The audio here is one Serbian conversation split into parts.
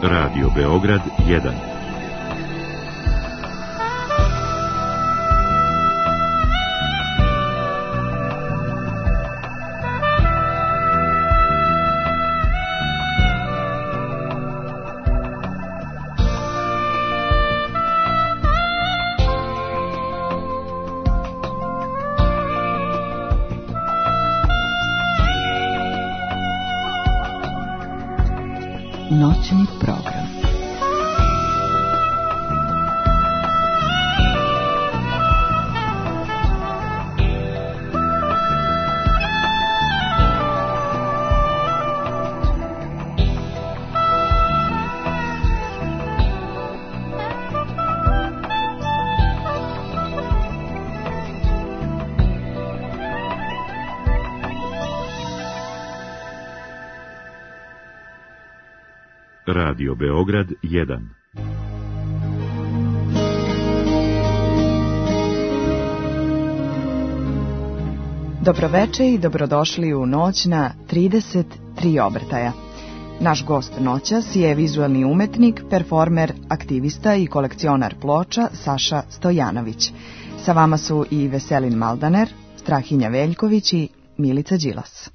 Radio Beograd 1. Noćni program. Radio Beograd 1. Dobroveče i dobrodošli u noć na 33 obrtaja. Naš gost noćas je vizualni umetnik, performer, aktivista i kolekcionar ploča Saša Stojanović. Sa vama su i Veselin Maldaner, Strahinja Veljković i Milica Đilas.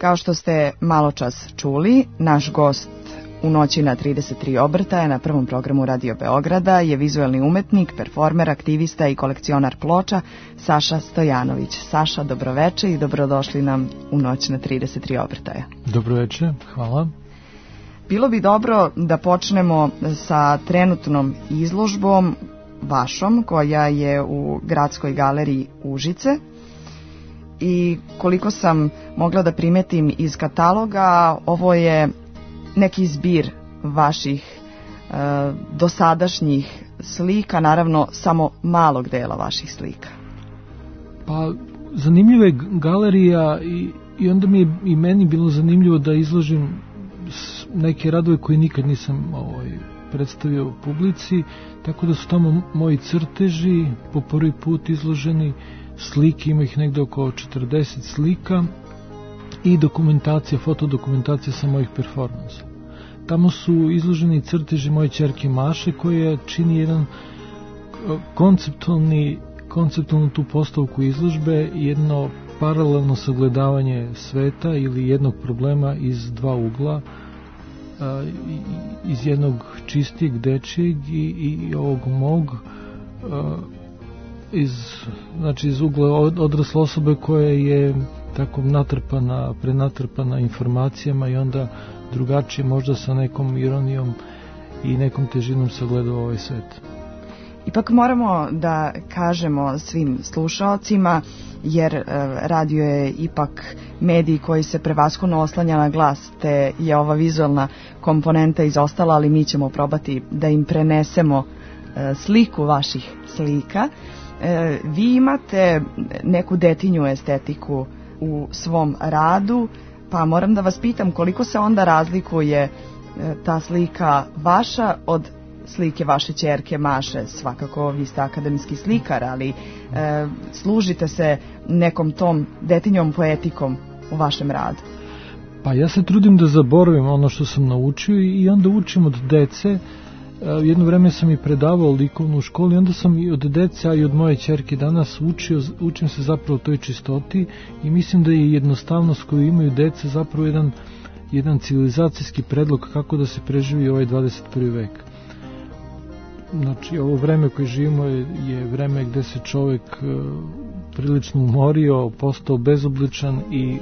Kao što ste malo čas čuli, naš gost u noći na 33 obrtaja na prvom programu Radio Beograda je vizuelni umetnik, performer, aktivista i kolekcionar ploča Saša Stojanović. Saša, dobroveče i dobrodošli nam u noć na 33 obrtaja. Dobroveče, hvala. Bilo bi dobro da počnemo sa trenutnom izložbom vašom koja je u Gradskoj galeriji Užice. I koliko sam mogla da primetim iz kataloga, ovo je neki zbir vaših dosadašnjih slika, naravno samo malog dela vaših slika. Pa zanimljiva je galerija i onda mi je i meni bilo zanimljivo da izložim neke radove koje nikad nisam predstavio u publici, tako da su tamo moji crteži po prvi put izloženi, slike, ima ih negde oko 40 slika i dokumentacija, fotodokumentacija sa mojih performansa. Tamo su izloženi crteži moje ćerke Maše koja čini jedan konceptualnu tu postavku izložbe, jedno paralelno sagledavanje sveta ili jednog problema iz dva ugla, iz jednog čistijeg dečijeg i ovog mog, iz ugla odrasle osobe koja je tako prenatrpana informacijama i onda drugačije, možda sa nekom ironijom i nekom težinom sagledava ovaj svet. Ipak moramo da kažemo svim slušaocima, jer radio je ipak medij koji se prevashodno oslanja na glas, te je ova vizualna komponenta izostala, ali mi ćemo probati da im prenesemo sliku vaših slika. Vi imate neku detinju estetiku u svom radu, pa moram da vas pitam koliko se onda razlikuje ta slika vaša od slike vaše ćerke Maše. Svakako vi ste akademski slikar, ali služite se nekom tom detinjom poetikom u vašem radu. Pa ja se trudim da zaboravim ono što sam naučio i onda učim od dece. Jedno vreme sam i predavao likovnu u školi, onda sam i od dece, a i od moje ćerke danas učim se zapravo toj čistoti i mislim da je jednostavnost koju imaju dece zapravo jedan civilizacijski predlog kako da se preživi ovaj 21. vek. Znači, ovo vreme koje živimo je vreme gde se čovek prilično umorio, postao bezobličan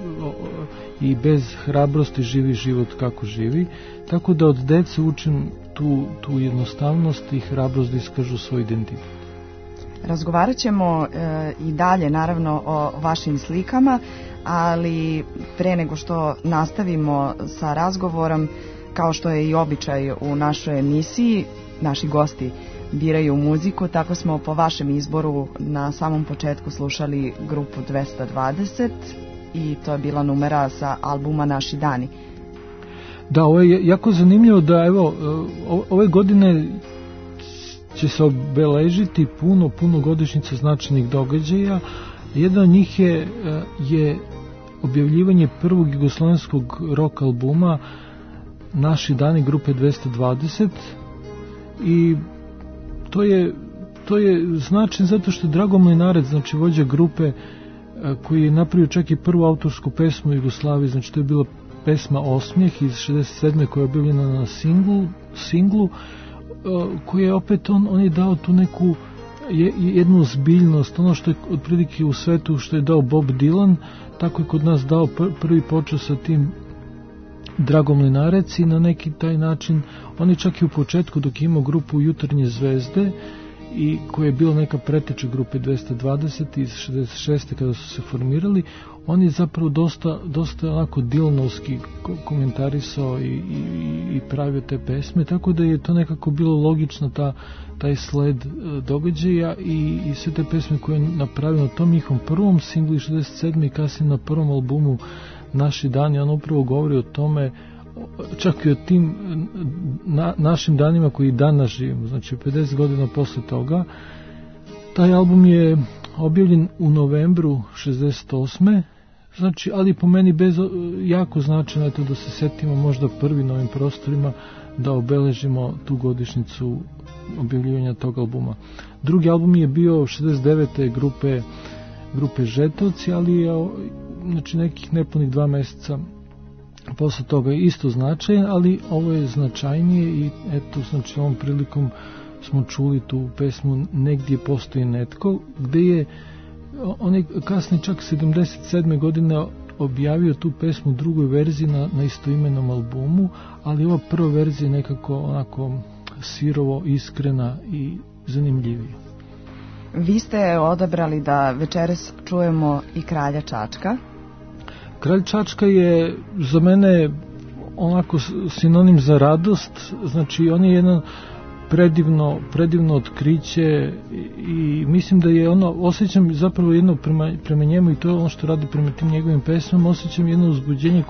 i bez hrabrosti živi život kako živi, tako da od dece učim tu jednostavnost i hrabrost da iskažu svoj identitet. Razgovarat ćemo i dalje naravno o vašim slikama, ali pre nego što nastavimo sa razgovorom, kao što je i običaj u našoj emisiji, naši gosti biraju muziku, tako smo po vašem izboru na samom početku slušali grupu 220 i to je bila numera sa albuma Naši dani. Da, ovo je jako zanimljivo da evo ove godine će se obeležiti puno godišnjica značajnih događaja. Jedan od njih je objavljivanje prvog jugoslovenskog rock albuma Naši dani grupe 220 i to je značajno zato što Drago Mlinarec, znači vođa grupe koji je napravio čak i prvu autorsku pesmu u Jugoslaviji, znači to je bila pesma Osmijeh iz 67. koja je objavljena na singlu, koji je opet on je dao tu neku jednu zbiljnost, ono što je otprilike u svetu što je dao Bob Dylan, tako je kod nas dao prvi počeo sa tim Drago Mlinarec i na neki taj način on je čak i u početku dok je imao grupu Jutarnje zvezde i koja je bila neka preteča grupe 220 iz 66. kada su se formirali, on je zapravo dosta onako Dylanovski komentarisao i pravio te pesme, tako da je to nekako bilo logično taj sled događaja i sve te pesme koje je napravio na tom njihovom prvom singlu 67. i kasnije na prvom albumu Naši dani, on upravo govori o tome, čak i o tim našim danima koji danas živimo, znači 50 godina posle toga. Taj album je objavljen u novembru 68. Znači, ali po meni jako značajno je to da se setimo možda prvi na ovim prostorima da obeležimo tu godišnjicu objavljivanja tog albuma. Drugi album je bio 69. grupe Žetovci, ali je znači nekih nepunih 2 meseca posle toga je isto značajan, ali ovo je značajnije i eto, znači ovom prilikom smo čuli tu pesmu Negdje postoji netko, gde je on je kasnije čak 77. godine objavio tu pesmu u drugoj verziji na istoimenom albumu, ali ova prva verzija je nekako onako sirovo, iskrena i zanimljivija. Vi ste odabrali da večeras čujemo i Kralja Čačka. Kralj Čačka je za mene onako sinonim za radost, znači on je jedan predivno otkriće i mislim da je ono, osjećam zapravo jedno prema njemu i to je ono što radi prema tim njegovim pesmama, osjećam jedno uzbuđenje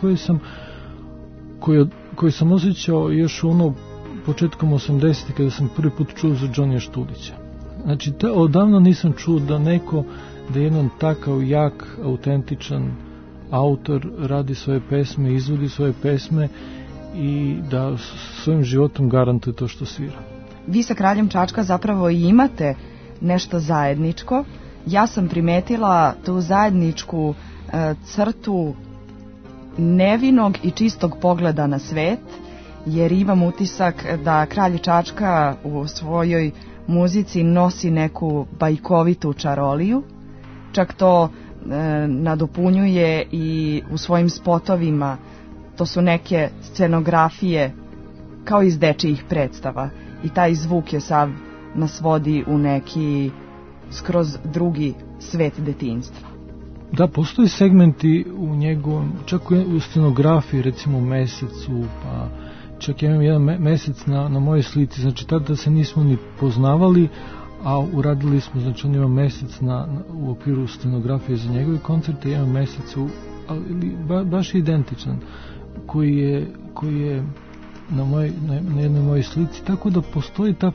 koje sam osjećao još ono početkom 80. kada sam prvi put čuo za Džonija Štulića. Znači, odavno nisam čuo da jedan takav jak, autentičan autor radi svoje pesme, izvodi svoje pesme i da svojim životom garantuje to što svira. Vi sa Kraljem Čačka zapravo i imate nešto zajedničko. Ja sam primetila tu zajedničku crtu nevinog i čistog pogleda na svet, jer imam utisak da Kralj Čačka u svojoj muzici nosi neku bajkovitu čaroliju, čak to nadopunjuje i u svojim spotovima. To su neke scenografije kao iz dečijih predstava i taj zvuk je sav nas vodi u neki skroz drugi svet detinjstva. Da, postoji segmenti u njegovom, čak u scenografiji, recimo u Mesecu, pa čak imam jedan mesec na mojoj slici, znači tada se nismo ni poznavali, a uradili smo, znači on ima mesec u okviru scenografije za njegove koncerte, imam mesec baš identičan, koji je na jednoj mojoj slici, tako da postoji ta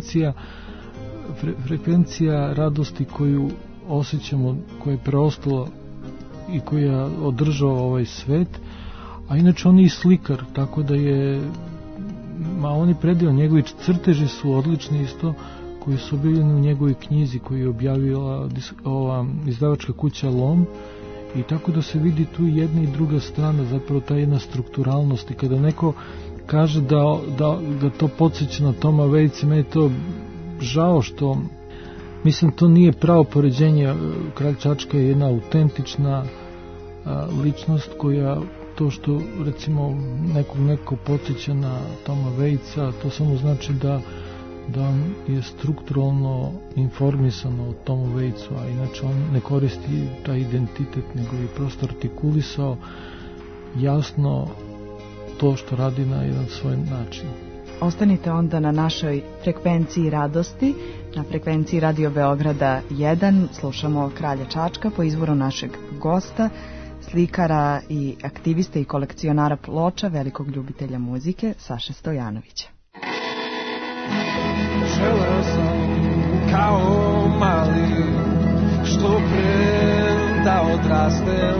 frekvencija radosti koju osjećamo, koja je preostala i koja održava ovaj svet, a inače on je i slikar, tako da je on je predivan, njegovi crteži su odlični isto, koji su objavljeni u njegovoj knjizi koju je objavila ova izdavačka kuća Lom, i tako da se vidi tu jedna i druga strana, zapravo ta jedna strukturalnost, i kada neko kaže da to podsjeća na Toma Waitsa, meni je to žao što, mislim, to nije pravo poređenje. Kralj Čačka je jedna autentična ličnost koja, to što recimo neko podsjeća na Toma Waitsa, to samo znači da on je strukturalno informisan o Tomu Waitsu, a inače on ne koristi taj identitet, nego je prosto artikulisao jasno to što radi na jedan svoj način. Ostanite onda na našoj frekvenciji radosti, na frekvenciji Radio Beograda 1, slušamo Kralja Čačka po izboru našeg gosta, slikara i aktiviste i kolekcionara ploča, velikog ljubitelja muzike, Saše Stojanovića. Želeo sam kao mali, što pre da odrastem,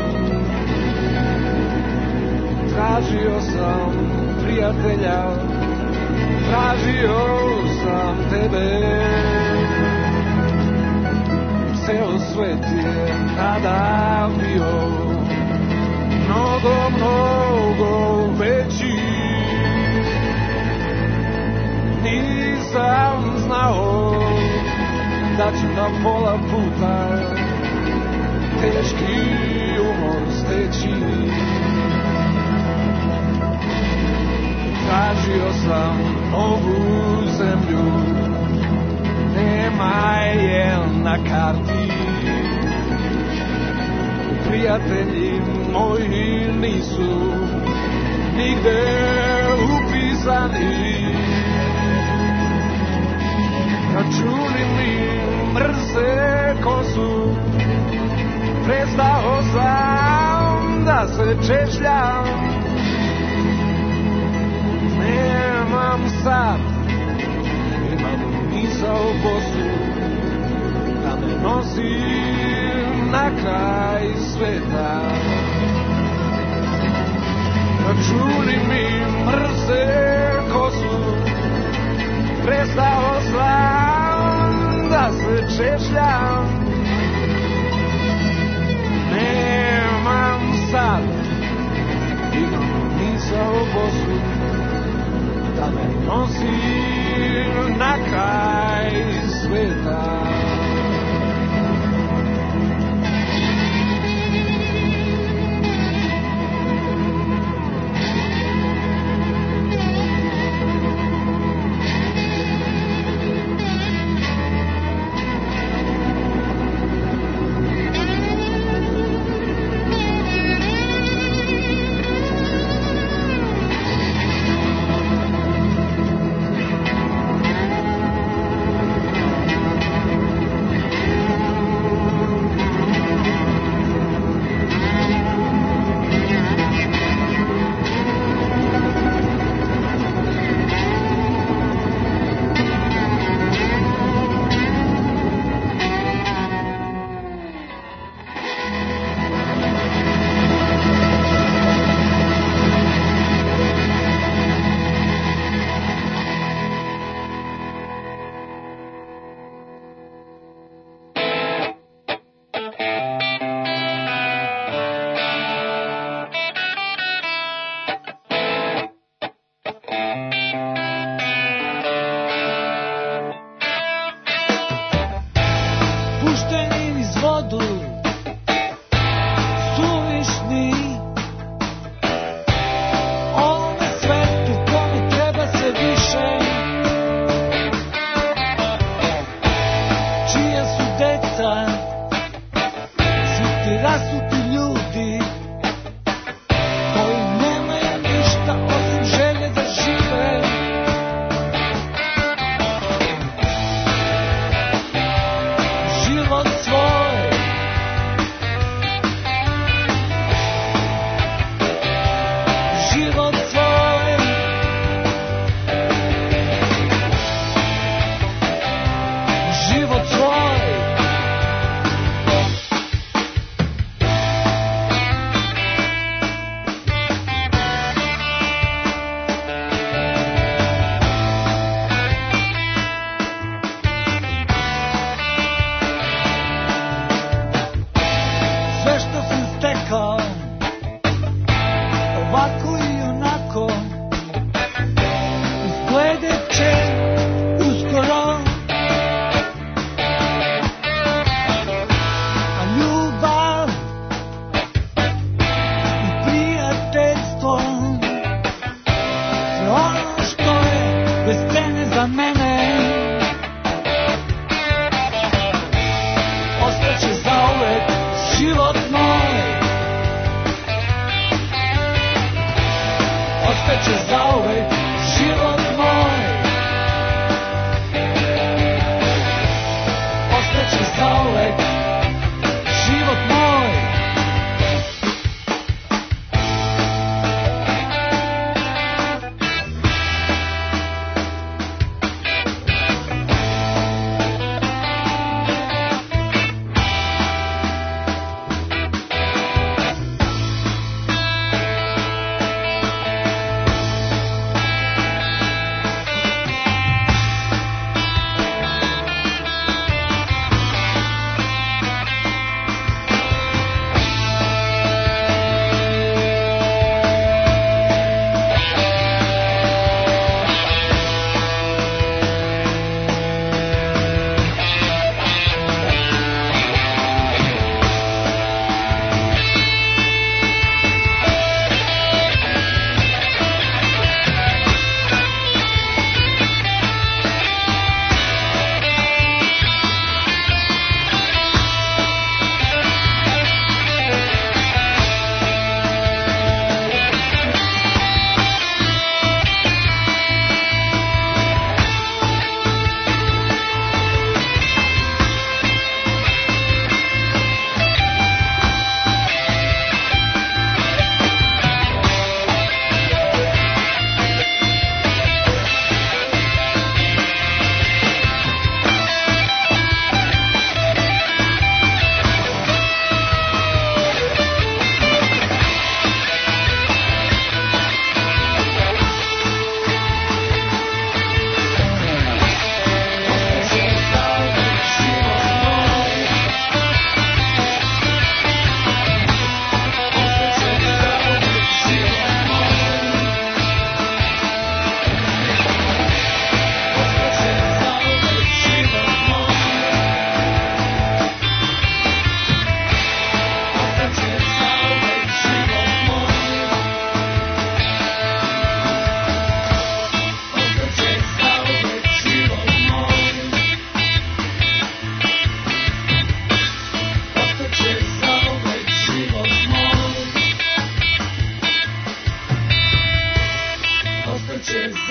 tražio sam prijatelja, tražio sam tebe, ceo svet je tada bio mnogo veći. Nisam znao da ću na pola puta teški umor steći. Tražio sam ovu zemlju, nema je na karti. Prijatelji moji nisu nigde upisani. Računi mi mrze kosu, prestao sam da se češljam. Nemam sad, imam misao bosu, da me nosi na kraj sveta. Računi mi mrze kosu, prestao sam da se češljam. Nema me nosi na kraj sveta.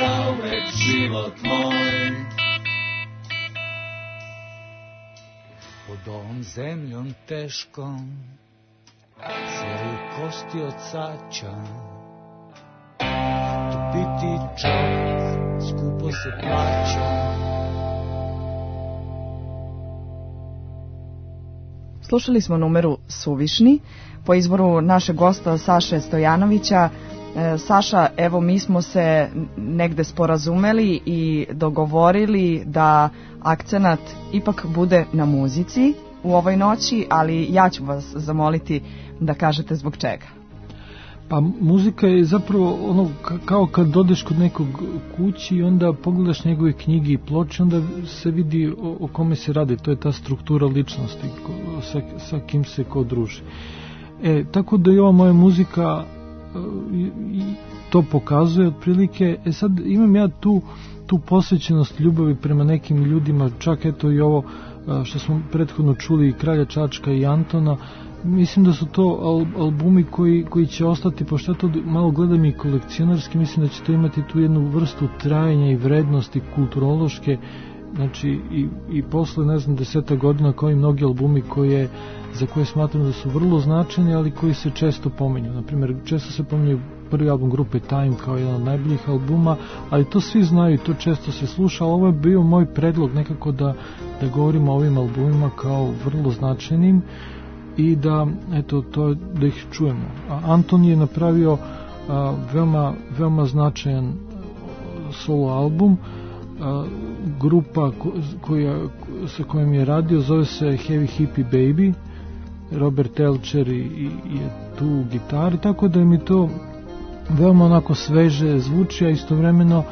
zauvek život moj. Pod ovom zemljom teškom svoju kosti od sača, tu biti čovjek skupo se plaća. Slušali smo numeru Suvišni po izboru našeg gosta Saše Stojanovića. Saša, evo mi smo se negde sporazumeli i dogovorili da akcenat ipak bude na muzici u ovoj noći, ali ja ću vas zamoliti da kažete zbog čega. Pa muzika je zapravo ono kao kad odeš kod nekog kući i onda pogledaš njegove knjige i ploče, onda se vidi o kome se radi. To je ta struktura ličnosti sa kim se ko druži. Tako da i ova moja muzika to pokazuje otprilike. Sad imam ja tu posvećenost ljubavi prema nekim ljudima, čak eto i ovo što smo prethodno čuli i Kralja Čačka i Antona. Mislim da su to albumi koji će ostati, pošto ja to malo gledam i kolekcionarski, mislim da će to imati tu jednu vrstu trajanja i vrednosti kulturološke, znači i posle, ne znam, 10 godina, kao i mnogi albumi za koje smatram da su vrlo značajni, ali koji se često pominju. Naprimjer, često se pominju prvi album grupe Time kao jedan od najboljih albuma, ali to svi znaju i to često se sluša, ali ovo je bio moj predlog nekako da govorimo o ovim albumima kao vrlo značajnim i da, eto, da ih čujemo. Anton je napravio veoma značajan solo album. Grupa sa kojom je radio zove se Heavy Hippie Baby. Robert Elcher je tu u gitari, tako da mi to veoma onako sveže zvuči, a istovremeno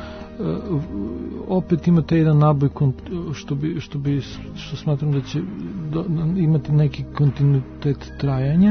opet imate jedan naboj što smatram da će imati neki kontinuitet trajanja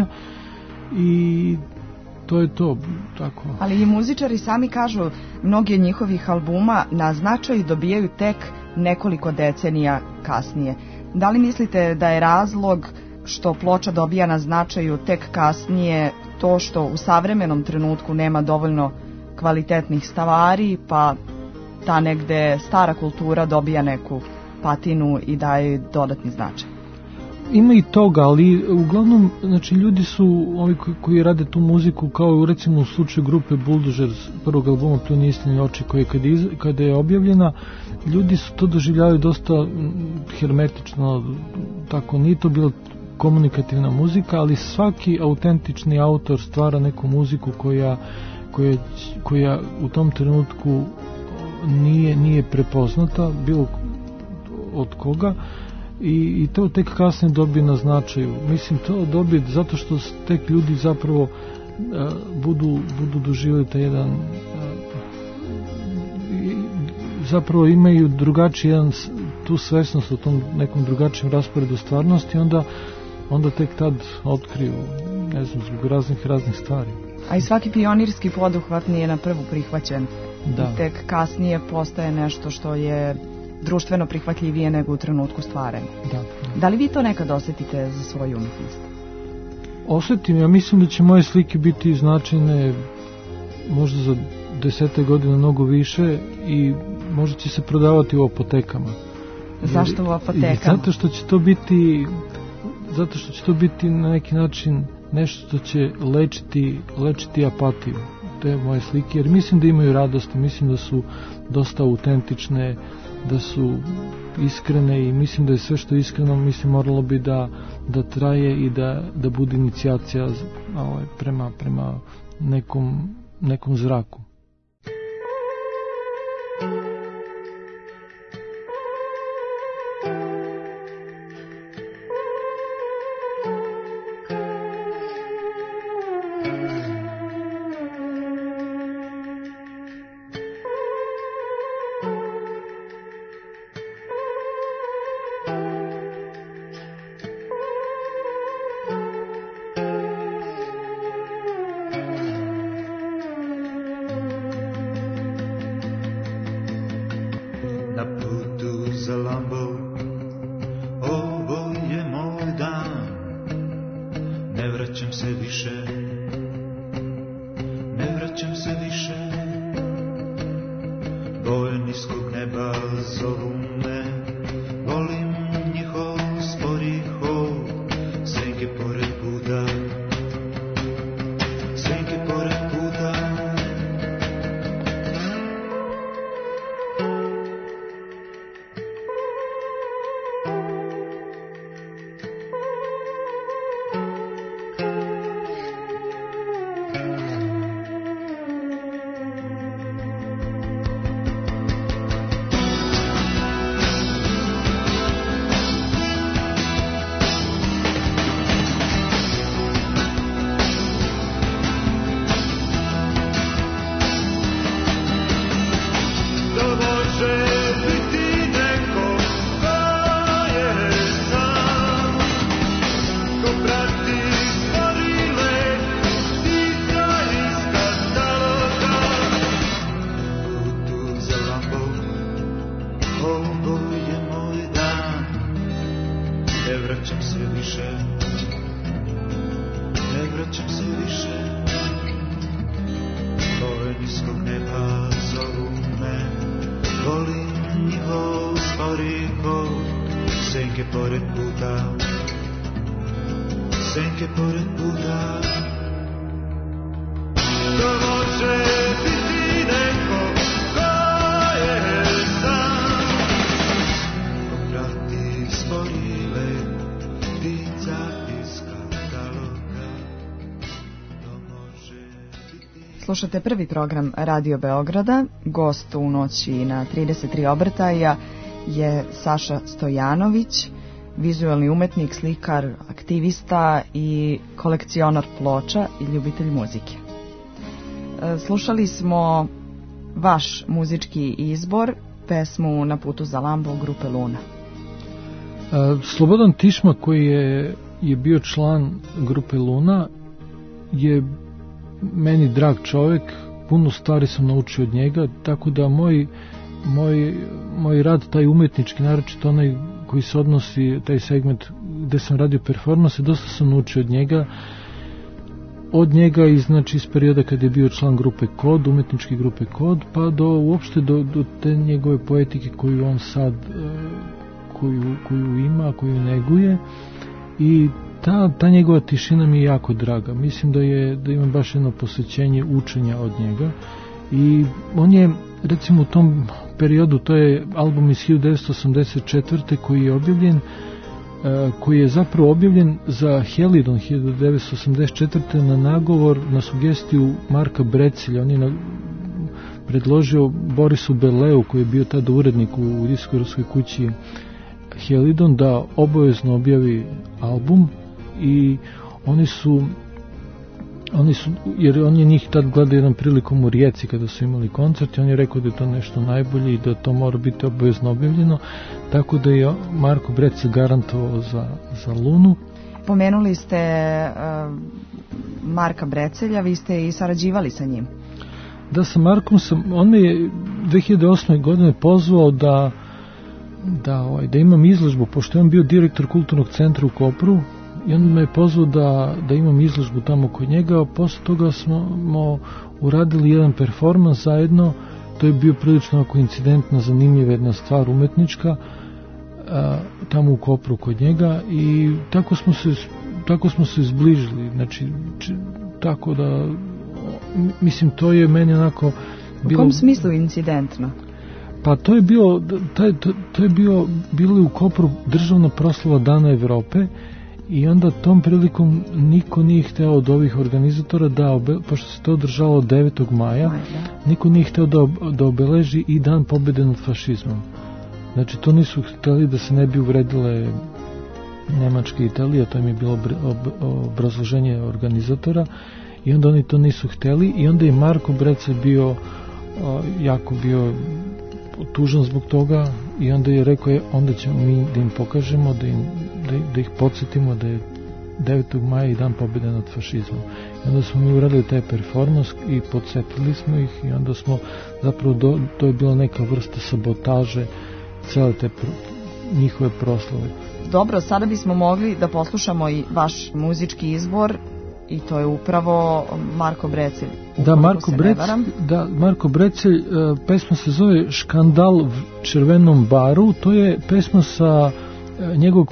i to je to, tako. Ali i muzičari sami kažu, mnogi od njihovih albuma na značaj dobijaju tek nekoliko decenija kasnije. Da li mislite da je razlog što ploča dobija na značaju tek kasnije to što u savremenom trenutku nema dovoljno kvalitetnih stvari, pa ta negde stara kultura dobija neku patinu i daje dodatni značaj? Ima i toga, ali uglavnom, znači, ljudi su ovi koji rade tu muziku, kao recimo u slučaju grupe Bulldozers, prvog albuma Pljuni istini oči, koji kada je objavljena, ljudi su to doživljavaju dosta hermetično, tako, nije to bila komunikativna muzika, ali svaki autentični autor stvara neku muziku koja u tom trenutku nije prepoznata bilo od koga i to tek kasnije dobije na značaju. Mislim, to dobije zato što tek ljudi zapravo budu doživjeli taj jedan zapravo imaju drugačiji tu svesnost o tom nekom drugačijem rasporedu stvarnosti, onda tek tad otkriju, ne znam, zbog raznih stvari. A i svaki pionirski poduhvat nije na prvu prihvaćen. Da. I tek kasnije postaje nešto što je društveno prihvatljivije nego u trenutku stvaranja. Da li vi to nekad osjetite za svoju umjetnost? Osjetim, ja mislim da će moje slike biti značajne možda za 10 godina mnogo više i možda će se prodavati u apotekama. Zašto u apotekama? Zato što će to biti na neki način nešto što će lečiti apatiju, te moje slike, jer mislim da imaju radosti, mislim da su dosta autentične, da su iskrene i mislim da je sve što je iskreno, mislim, moralo bi da traje i da bude inicijacija prema nekom zraku. boje niskog neba zovu me, volim njihov spori hod, senke pored puta, senke pored puta. Slušate prvi program Radio Beograda. Gost u noći na 33 obrtaja je Saša Stojanović, vizualni umetnik, slikar, aktivista i kolekcionar ploča i ljubitelj muzike. Slušali smo vaš muzički izbor, pesmu Na putu za Lambo grupe Luna. Slobodan Tišma, koji je bio član grupe Luna, je meni drag čovjek, puno stvari sam naučio od njega, tako da moj rad, taj umetnički, naročito onaj koji se odnosi, taj segment gde sam radio performanse, dosta sam naučio od njega i znači iz perioda kad je bio član grupe Kod, umetničke grupe Kod, pa uopšte do te njegove poetike koju on sad koju ima, koju neguje, i ta njegova tišina mi je jako draga. Mislim da imam baš jedno posvećenje učenja od njega, i on je recimo u tom periodu, to je album iz 1984. koji je zapravo objavljen za Helidon 1984. na nagovor, na sugestiju Marka Brecelja. On je predložio Borisu Berleu, koji je bio tada urednik u diskografskoj kući Helidon, da obavezno objavi album, i oni su, jer on je njih tad gledao jednom prilikom u Rijeci kada su imali koncert, i on je rekao da je to nešto najbolje i da to mora biti obavezno objavljeno, tako da je Marko Brecel garantovao za Lunu. Pomenuli ste Marka Brecelja, vi ste i sarađivali sa njim. Da, sa Markom on me je 2008. godine pozvao da imam izložbu, pošto je on bio direktor kulturnog centra u Kopru, i on me je pozvao da imam izložbu tamo kod njega, a posle toga smo uradili jedan performans zajedno. To je bio prilično incidentna, zanimljiva jedna stvar umetnička tamo u Kopru kod njega, i tako smo se zbližili, znači tako da, mislim, to je meni onako bilo... U kom smislu incidentno? Pa to je bilo u Kopru državna proslava Dana Evrope, i onda tom prilikom niko nije hteo od ovih organizatora pošto se to održalo 9. maja, niko nije hteo da obeleži i dan pobede nad fašizmom. Znači, to nisu hteli da se ne bi uvredile Nemačka i Italija, to im je bilo obrazloženje organizatora, i onda oni to nisu hteli, i onda je Marko Brecel jako bio tužan zbog toga, i onda je rekao, onda ćemo mi da im pokažemo, da ih podsjetimo da je 9. maja i dan pobjede nad fašizmom. I onda smo mi uradili taj performans i podsjetili smo ih, i onda smo zapravo, to je bila neka vrsta sabotaže cele te njihove proslave. Dobro, sada bismo mogli da poslušamo i vaš muzički izbor, i to je upravo Marko Brecelj. Da, Marko Brecelj, pesma se zove Škandal u Červenom baru, to je pesma sa njegovog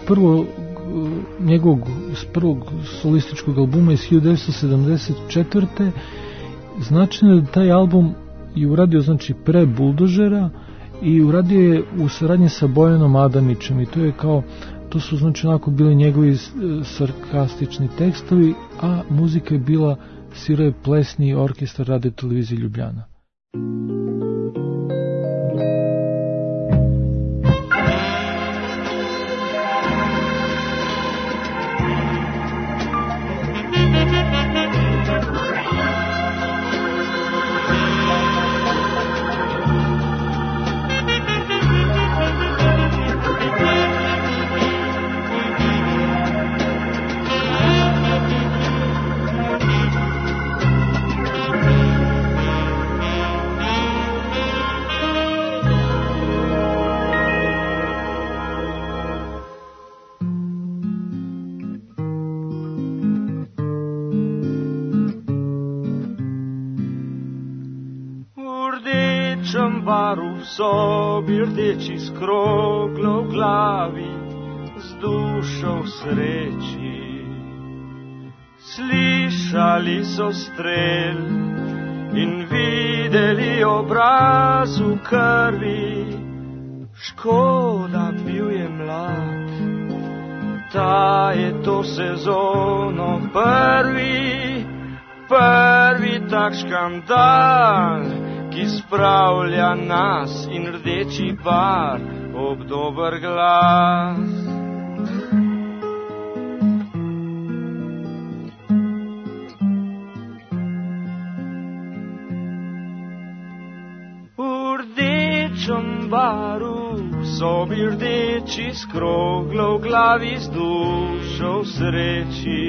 prvog solističkog albuma iz 1974. Značajno je da taj album je uradio znači pre Buldožera i uradio je u saradnji sa Bojanom Adamićem i to su znači onako bili njegovi sarkastični tekstovi, a muzika je bila svirao je plesni orkestar Radio Televizije Ljubljana. Baru v sobi rdeči s kroglo v glavi, z dušo v sreči. Slišali so strel in videli obraz v krvi. Škoda, bil je mlad, ta je to sezono prvi tak škandal, ki spravlja nas in rdeči bar ob dober glas. V rdečem baru, v sobi rdeči s kroglo v glavi, z dušo v sreči.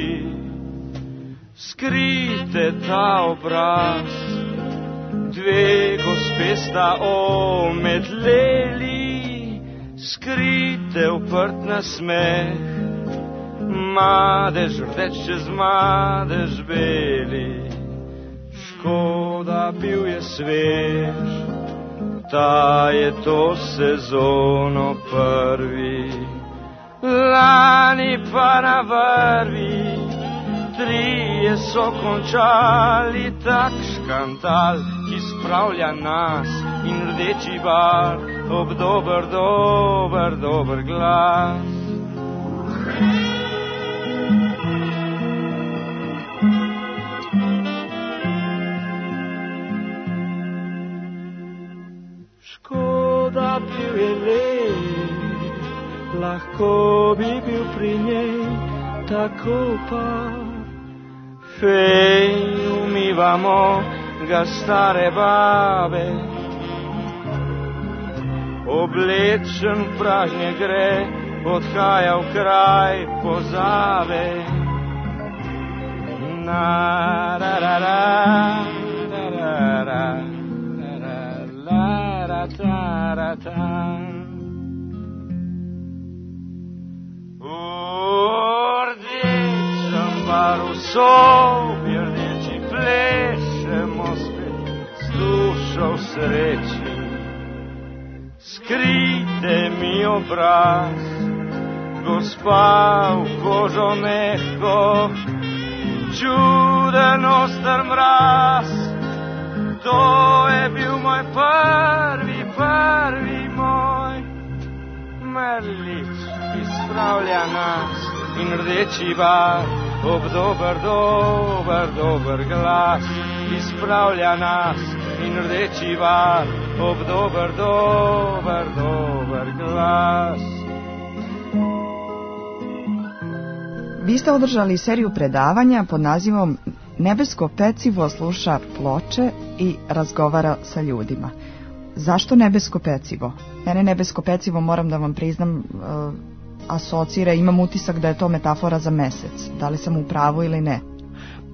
Skrite ta obraz, dve gospe sta omedleli, skrite uprt nasmeh, madež rdeč čez madež beli. Škoda, bil je svež, ta je to sezono prvi. Lani pa na vrvi, trije so končali tak škandal, ki spravlja nas in rdeči bar ob dober glas. Škoda, bil je lep, lahko bi bil pri njej, tako pa fej, umivamo ga stare babe, oblečen v pražnje gre, odhaja v kraj pozabe. Na ra ra ra ra ra ra ra ra ta ra ta. Baru sobi rdeči plešemo spet s dušo v sreči. Skrite mi obraz, gospa v kožo mehko, čuden oster mraz. To je bil moj prvi moj Merlič, ki spravlja nas in rdeči bar ob dober glas, ki spravlja nas in rdeči bar ob dober glas. Vi ste održali seriju predavanja pod nazivom Nebesko pecivo sluša ploče i razgovara sa ljudima. Zašto nebesko pecivo? Mene nebesko pecivo, moram da vam priznam, asocira, imam utisak da je to metafora za mesec. Da li sam u pravu ili ne?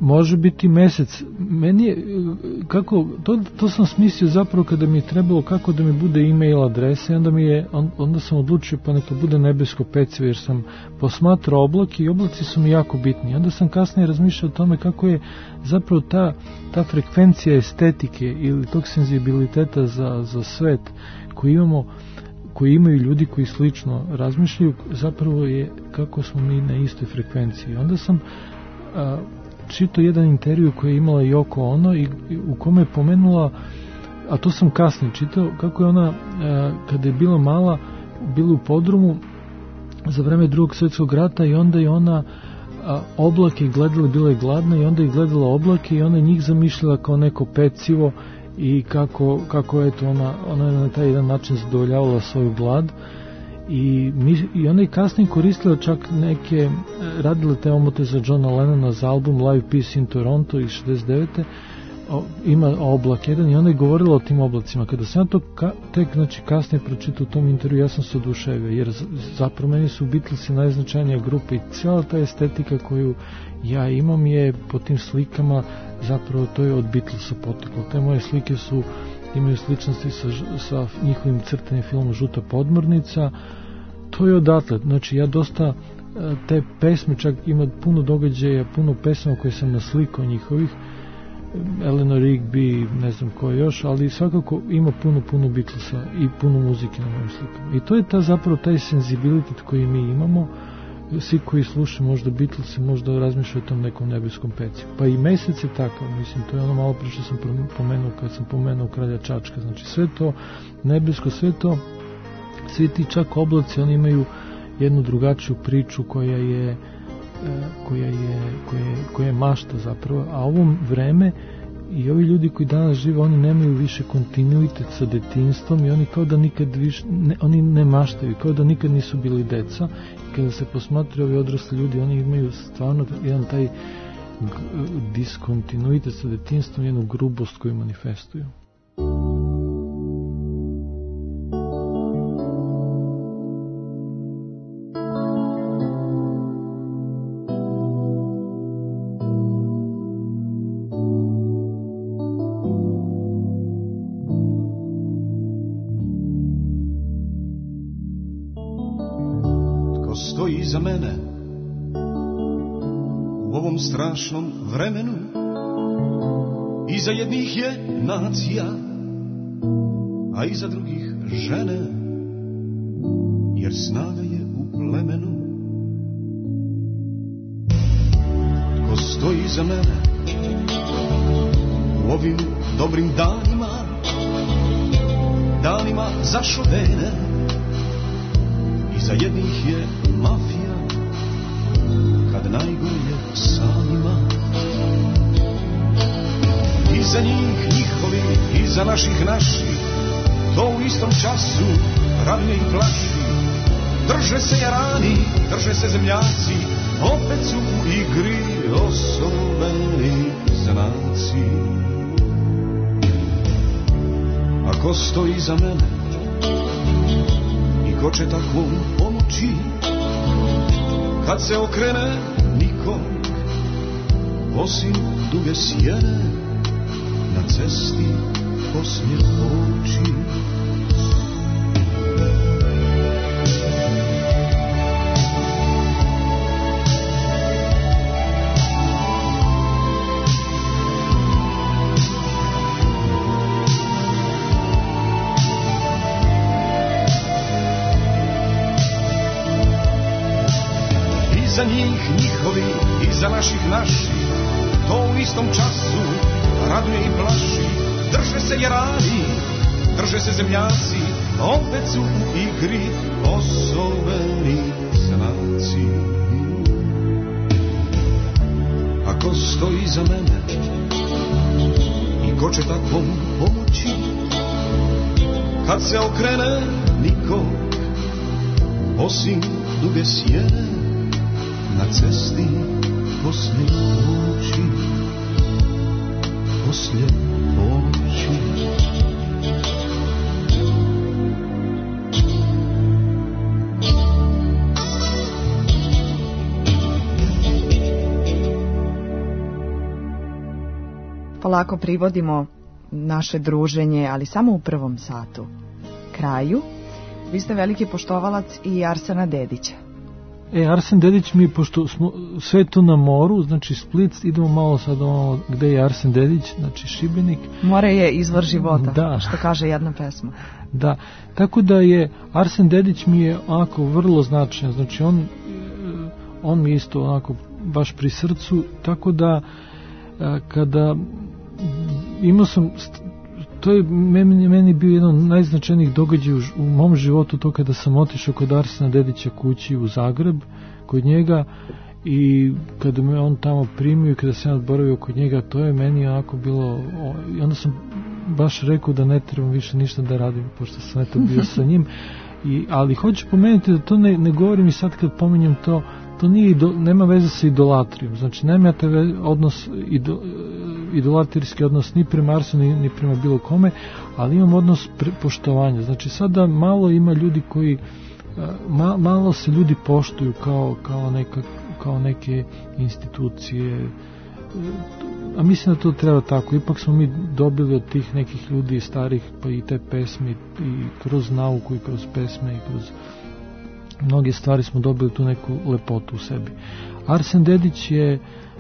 može biti mesec. Meni je, kako, to sam smislio zapravo kada mi je trebalo kako da mi bude e-mail adresa, i onda sam odlučio pa neka bude nebesko pecivo, jer sam posmatrao oblake i oblaci su mi jako bitni. Onda sam kasnije razmišljao o tome kako je zapravo ta frekvencija estetike ili tog senzibiliteta za svet koji imaju ljudi koji slično razmišljaju, zapravo je kako smo mi na istoj frekvenciji. Onda sam čitao jedan intervju koji je imala Yoko Ono i u kome je pomenula, a to sam kasnije čitao, kako je ona kada je bila mala bila u podrumu za vreme Drugog svjetskog rata i onda je ona oblake gledala, bila je gladna i onda je gledala oblake i ona je njih zamišljala kao neko pecivo i kako eto ona je na taj jedan način zadovoljavala svoju glad i ona je kasnije koristila čak neke, radila te omote za Johna Lennona za album Live Peace in Toronto iz 69. Ima oblak jedan i ona je govorila o tim oblacima. Kada sam ja to tek kasnije pročitao u tom intervju, ja sam se oduševio, jer zapravo meni su Beatlesi najznačajnija grupa i cijela ta estetika koju ja imam je po tim slikama, zapravo to je od Beatlesa poteklo. Te moje slike imaju sličnosti sa njihovim crtanim filmom Žuta podmornica, to je odatle. Znači ja dosta te pesme, čak ima puno događaja, puno pesama koje sam naslikao njihovih, Eleanor Rigby, ne znam ko još, ali svakako ima puno Beatlesa i puno muzike na mojim slikama. I to je zapravo taj senzibilitet koji mi imamo, svi koji slušaju možda Beatlesi, možda razmišljaju o tom nekom nebeskom peci. Pa i mesec je takav, mislim, to je ono malo prije što sam pomenuo kad sam pomenuo Kralja Čačka. Znači sve to nebesko, sve to, svi ti čak oblaci, oni imaju jednu drugačiju priču koja je mašta zapravo, a ovo vreme i ovi ljudi koji danas žive, oni nemaju više kontinuitet sa detinjstvom i oni kao da nikad više, oni ne maštaju, kao da nikad nisu bili deca. I kada se posmatraju ovi odrasli ljudi, oni imaju stvarno jedan taj diskontinuitet sa detinjstvom, jednu grubost koju manifestuju. Za mene u ovom strašnom vremenu, iza jednih je nacija, a iza drugih žene, jer snaga je u plemenu. Ko stoji za mene u ovim dobrim danima zašovene, iza jednih je mafija, kad najgore je samima. Iza njih njihovi, iza naših naši, to u istom času ravnje i plaši. Drže se jarani, drže se zemljaci, opet su u igri osobeni znaci. Ako stoji za mene i ko će takvom pomoći, kad se okrene nikog, osim duge sjene na cesti poslije oči. Iza njih njihovi, iza naših naši, to u istom času raduje i plaši. Drže se jarani, drže se zemljaci, opet su u igri osobeni znaci. Ako stoji za mene i ko će takvom pomoći, kad se okrene nikog, osim duge sjene na cesti poslije oči, poslije oči. polako privodimo naše druženje, ali samo u prvom satu, kraju. Vi ste veliki poštovalac i Arsena Dedića. Arsen Dedić mi, pošto smo sve to na moru, znači Split, idemo malo sad gde je Arsen Dedić, znači Šibenik. More je izvor života, da, što kaže jedna pesma. Da, tako da je Arsen Dedić mi je onako vrlo značajan, znači on mi isto onako baš pri srcu, tako da kada imao sam, to je meni bio jedan od najznačajnijih događaja u mom životu, to kada sam otišao kod Arsena Dedića kući u Zagreb, kod njega, i kada me on tamo primio i kada sam ja boravio kod njega, to je meni onako bilo, i onda sam baš rekao da ne trebam više ništa da radim, pošto sam eto bio sa njim, ali hoću pomenuti da to ne govorim i sad kad pominjem to nije nema veze sa idolatrijom, znači nema ja taj odnos, idolatrijski odnos ni prema Arsenu ni prema bilo kome, ali imam odnos poštovanja. Znači sada malo ima ljudi koji malo se ljudi poštuju kao neke institucije, a mislim da to treba tako. Ipak smo mi dobili od tih nekih ljudi starih, pa i te pesme i kroz nauku i kroz pesme i kroz mnoge stvari smo dobili tu neku lepotu u sebi. Arsen Dedić je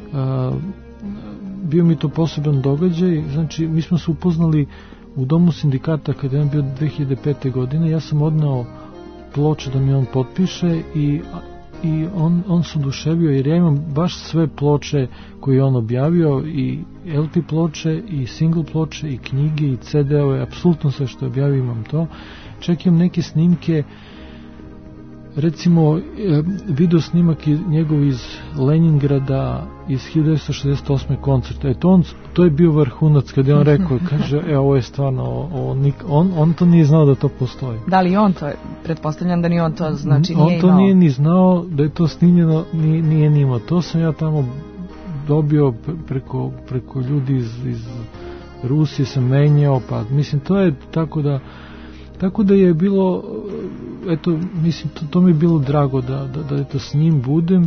bio mi to poseban događaj, znači mi smo se upoznali u Domu sindikata kada je on bio 2005. godine, ja sam odneo ploče da mi on potpiše i on se oduševio jer ja imam baš sve ploče koje je on objavio, i LP ploče i single ploče i knjige i CD-ove, apsolutno sve što je objavio imam to. Čak imam neke snimke, recimo video snimak njegov iz Leningrada iz 1968. koncerta. To je bio vrhunac kada je on rekao, kaže, ovo je stvarno, on to nije znao da to postoji. Da li on to, pretpostavljam da ni on to znači nije imao. On to nije ni znao da je to snimljeno, nije ni imao. To sam ja tamo dobio preko ljudi iz Rusije, sam menjao, pa mislim to je tako da je bilo, eto, mislim, to mi je bilo drago da eto s njim budem.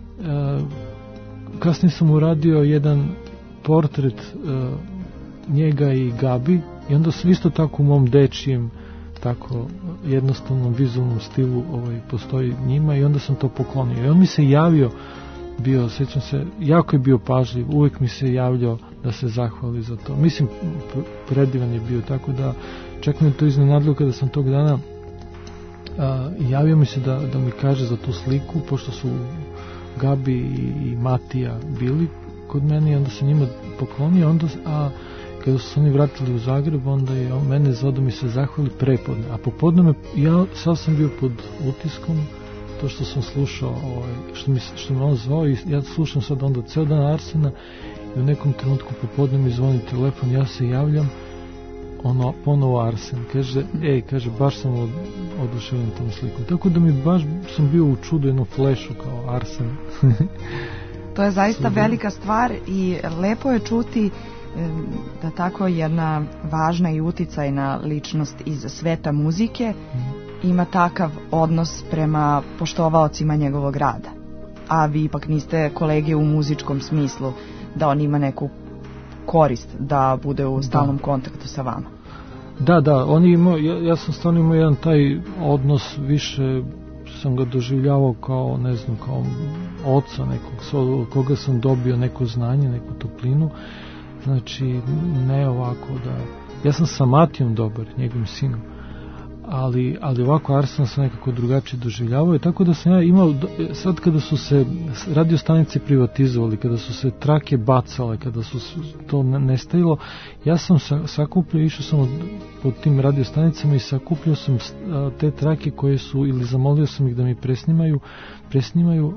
Kasnije sam uradio jedan portret njega i Gabi, i onda sam isto tako u mom dečijem, tako jednostavnom vizualnom stilu postoji njima, i onda sam to poklonio. I on mi se javio, sećam se, jako je bio pažljiv, uvek mi se javljao da se zahvali za to. Mislim, predivan je bio, tako da čak me to iznenadilo kada sam tog dana javio mi se da mi kaže za tu sliku, pošto su Gabi i Matija bili kod mene, i onda sam njima poklonio, a kada su se oni vratili u Zagreb, onda je on mene zvao da mi se zahvali prepodne, a popodne ja sad sam bio pod utiskom, to što sam slušao, što me on zvao, i ja slušam sad onda ceo dan Arsena, i u nekom trenutku popodne mi zvoni telefon, ja se javljam, ponovo Arsen, kaže, baš sam oduševljen tom slikom. Tako da mi baš sam bio u čudu, jednom flešu kao Arsen. To je zaista velika stvar i lepo je čuti da tako jedna važna i uticajna ličnost iz sveta muzike ima takav odnos prema poštovaocima njegovog rada. A vi ipak niste kolege u muzičkom smislu, da on ima neku korist da bude u stalnom kontaktu sa vama. Da, on je imao, ja sam stvarno imao jedan taj odnos, više sam ga doživljavao kao, ne znam, kao oca nekog, koga sam dobio neko znanje, neku toplinu, znači ne ovako da, ja sam sa Matijom dobar, njegovim sinom, ali ovako Arsena sam nekako drugačije doživljavao, i tako da sam ja imao, sad kada su se radio stanice privatizovali, kada su se trake bacale, kada su to nestajilo, ja sam sakupljao, išao sam pod tim radio stanicama i sakupljao sam te trake koje su, ili zamolio sam ih da mi presnimaju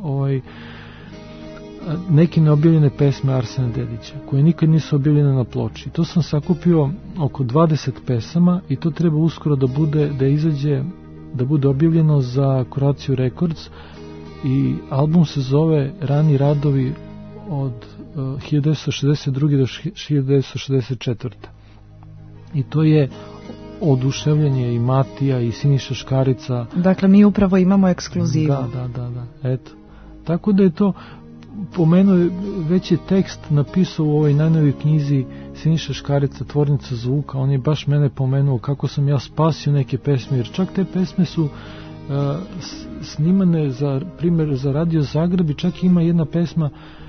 neke neobjavljene pesme Arsena Dedića, koje nikad nisu objavljene na ploči. To sam sakupio oko 20 pesama, i to treba uskoro da bude objavljeno za Croatia Records, i album se zove Rani radovi od 1962. do 1964. I to je oduševljanje i Matija i Siniša Škarica. Dakle, mi upravo imamo ekskluzivu. Da, eto. Tako da je to, pomenuo, već je tekst napisao u ovoj najnovoj knjizi Siniša Škarica, Tvornica zvuka. On je baš mene pomenuo kako sam ja spasio neke pesme, jer čak te pesme su snimane za primjer za Radio Zagreb i čak ima jedna pesma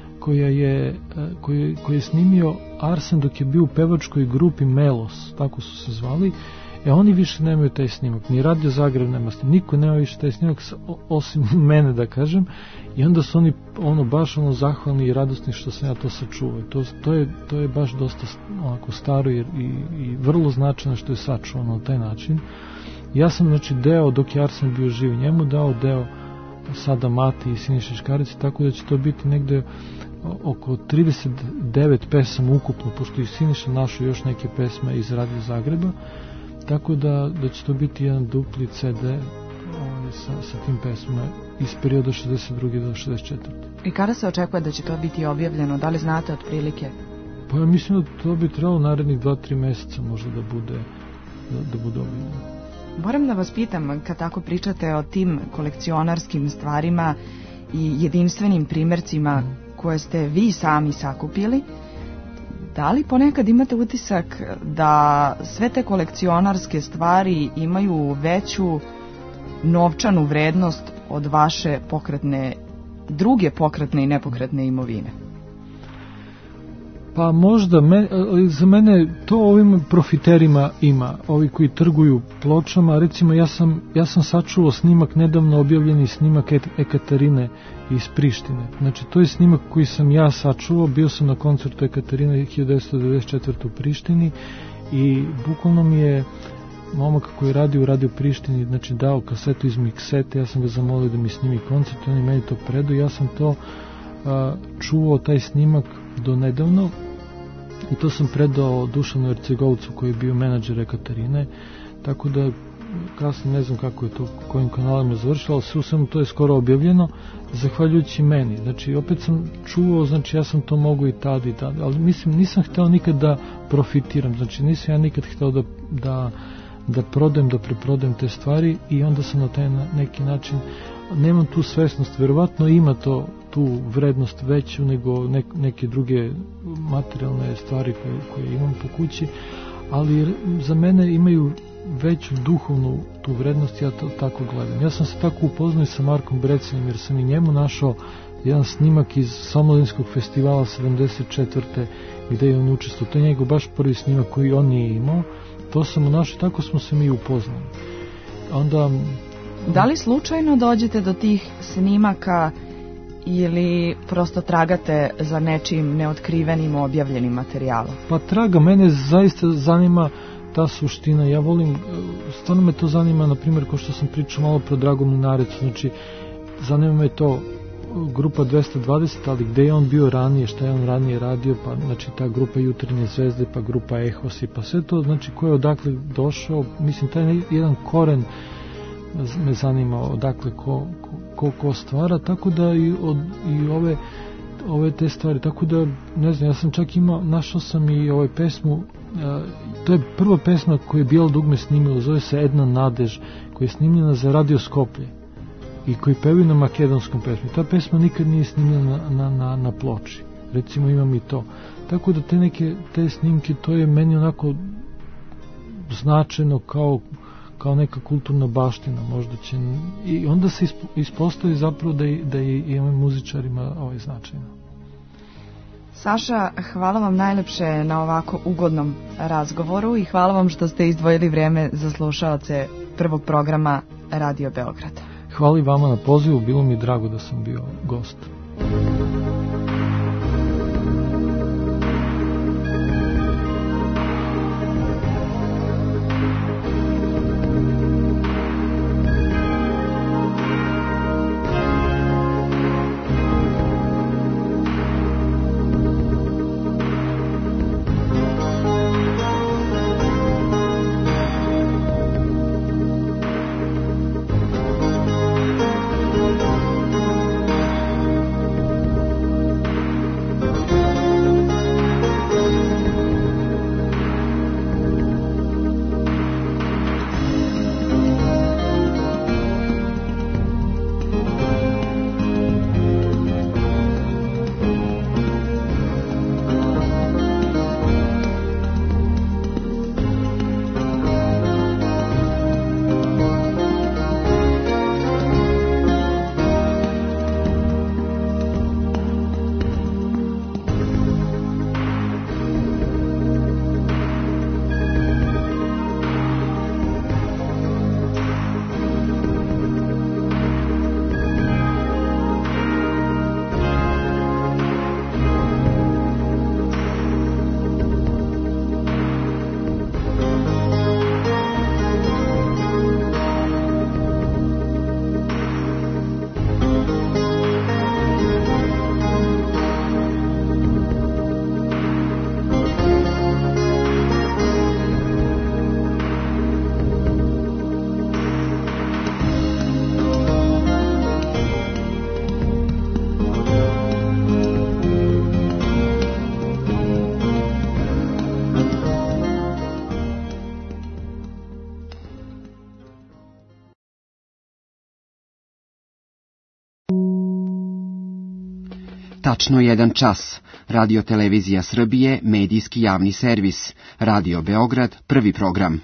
koju je snimio Arsen dok je bio u pevačkoj grupi Melos, tako su se zvali. Oni više nemaju taj snimak, ni Radio Zagreb nema snimak, niko nema više taj snimak osim mene, da kažem, i onda su oni baš zahvalni i radosni što sam ja to sačuvao. To je baš dosta onako staro i vrlo značajno što je sačuvano na taj način. Ja sam znači deo, dok je Arsen bio živ, njemu dao deo sada Mati i Siniši Škarici, tako da će to biti negde oko 39 pesama ukupno, pošto i Siniša našao još neke pesme iz Radio Zagreba, tako da će to biti jedan dupli CD sa tim pesmama iz perioda 62. do 64. I kada se očekuje da će to biti objavljeno? Da li znate otprilike? Pa ja mislim da to bi trebalo narednih 2-3 meseca možda da bude objavljeno. Moram da vas pitam, kad tako pričate o tim kolekcionarskim stvarima i jedinstvenim primjercima koje ste vi sami sakupili, da li ponekad imate utisak da sve te kolekcionarske stvari imaju veću novčanu vrednost od vaše druge pokretne i nepokretne imovine? Pa možda, za mene to ovim profiterima ima, ovi koji trguju pločama. Recimo ja sam sačuvao snimak, nedavno objavljeni snimak Ekaterine iz Prištine. Znači to je snimak koji sam ja sačuvao, bio sam na koncertu Ekaterine 1994. u Prištini i bukvalno mi je momak koji radi u Radio Prištini, znači dao kasetu iz miksete, ja sam ga zamolio da mi snimi koncert i on je meni to predao, ja sam to čuvao taj snimak do nedavno i to sam predao Dušanu Ercegovcu koji je bio menadžer Ekaterine, tako da kasno ne znam kako je to, kojim kanalom je završilo, ali sve u svemu to je skoro objavljeno zahvaljujući meni. Znači opet sam čuvao, znači ja sam to mogu i tad, ali mislim nisam hteo nikad da profitiram, znači nisam ja nikad hteo da prodajem, da preprodajem te stvari i onda sam na taj neki način, nemam tu svesnost, verovatno ima tu vrednost veću nego neke druge materijalne stvari koje imam po kući, ali za mene imaju veću duhovnu tu vrednost, ja to tako gledam. Ja sam se tako upoznao sa Markom Brecijem jer sam i njemu našao jedan snimak iz Somladinskog festivala 74. gde je on učestvovao. To je njegov baš prvi snimak koji on nije imao. To sam mu našao, tako smo se mi upoznali. Onda... Da li slučajno dođete do tih snimaka ili prosto tragate za nečim neotkrivenim objavljenim materijalom? Pa traga, mene zaista zanima ta suština. Ja volim, stvarno me to zanima, na primjer, kao što sam pričao malo pro Dragomir Narecu, znači zanima me to grupa 220, ali gde je on bio ranije, šta je on ranije radio, pa znači ta grupa Jutarnje zvezde, pa grupa Ehosi, pa sve to, znači ko je odakle došao, mislim taj jedan koren me zanima odakle ko stvara, tako da i ove te stvari, tako da ne znam, ja sam čak našao sam i ovaj pesmu, to je prva pesma koju je Bijelo dugme snimilo, zove se Edna Nadež, koja je snimljena za Radio Skoplje i koji pevaju na makedonskom pesmu. Ta pesma nikad nije snimljena na ploči, recimo imam i to, tako da te snimke, to je meni onako značajno kao neka kulturna baština, možda će, i onda se ispostavi zapravo da je i ovim muzičarima značajno. Saša, hvala vam najlepše na ovako ugodnom razgovoru i hvala vam što ste izdvojili vreme za slušaoce prvog programa Radio Beograd. Hvala i vama na pozivu, bilo mi drago da sam bio gost. Tačno 1 čas. Radio Televizija Srbije, medijski javni servis. Radio Beograd, prvi program.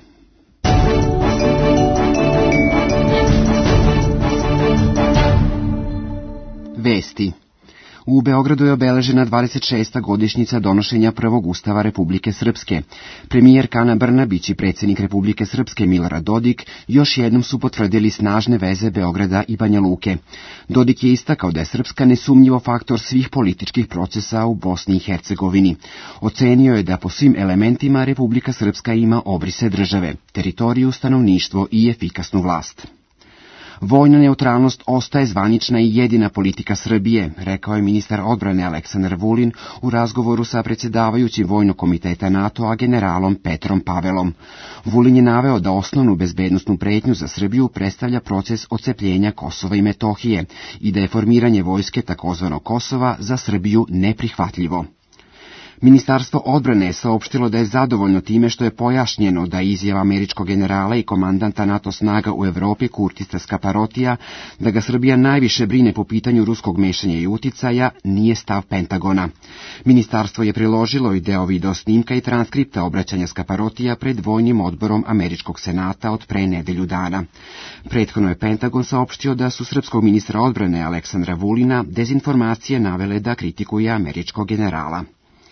Vesti. U Beogradu je obeležena 26. godišnjica donošenja prvog ustava Republike Srpske. Premijerka Ana Brnabić i predsjednik Republike Srpske Milorad Dodik još jednom su potvrdili snažne veze Beograda i Banja Luke. Dodik je istakao da je Srpska nesumnjivo faktor svih političkih procesa u Bosni i Hercegovini. Ocenio je da po svim elementima Republika Srpska ima obrise države, teritoriju, stanovništvo i efikasnu vlast. Vojna neutralnost ostaje zvanična i jedina politika Srbije, rekao je ministar odbrane Aleksandar Vulin u razgovoru sa predsjedavajućim Vojnog komiteta NATO-a generalom Petrom Pavelom. Vulin je naveo da osnovnu bezbednosnu pretnju za Srbiju predstavlja proces odcepljenja Kosova i Metohije i da je formiranje vojske takozvanog Kosova za Srbiju neprihvatljivo. Ministarstvo odbrane je saopštilo da je zadovoljno time što je pojašnjeno da izjava američkog generala i komandanta NATO snaga u Evropi Kurtisa Skaparotija da ga Srbija najviše brine po pitanju ruskog mešanja i uticaja nije stav Pentagona. Ministarstvo je priložilo i deo video snimka i transkripta obraćanja Skaparotija pred Vojnim odborom američkog senata od pre nedelju dana. Prethodno je Pentagon saopštio da su srpskog ministra odbrane Aleksandra Vulina dezinformacije navele da kritikuje američkog generala.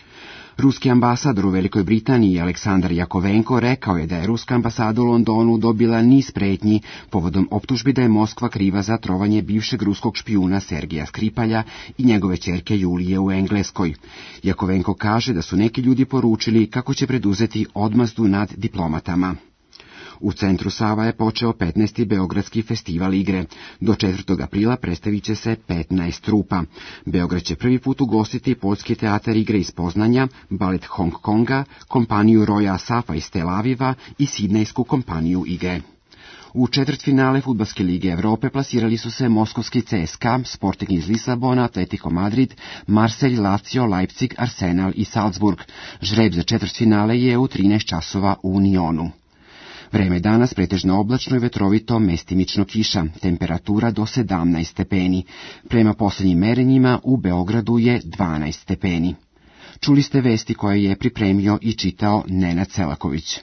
Ruski ambasador u Velikoj Britaniji Aleksandar Jakovenko rekao je da je ruska ambasada u Londonu dobila niz pretnji povodom optužbi da je Moskva kriva za trovanje bivšeg ruskog špijuna Sergeja Skripalja i njegove ćerke Julije u Engleskoj. Jakovenko kaže da su neki ljudi poručili kako će preduzeti odmazdu nad diplomatama. U centru Sava je počeo 15. Beogradski festival igre. Do 4. aprila predstavit će se 15 trupa. Beograd će prvi put ugostiti Poljski teatar igre iz Poznanja, balet Hong Konga, kompaniju Roya Asafa iz Tel Aviva i sidnejsku kompaniju igre. U četvrtfinale Fudbalske lige Evrope plasirali su se moskovski CSKA, Sporting iz Lisabona, Atletico Madrid, Marseille, Lazio, Leipzig, Arsenal i Salzburg. Žreb za četvrtfinale je u 13 časova u Unionu. Vreme danas pretežno oblačno i vetrovito, mestimično kiša, temperatura do 17 stepeni. Prema posljednjim merenjima u Beogradu je 12 stepeni. Čuli ste vesti koje je pripremio i čitao Nenad Selaković.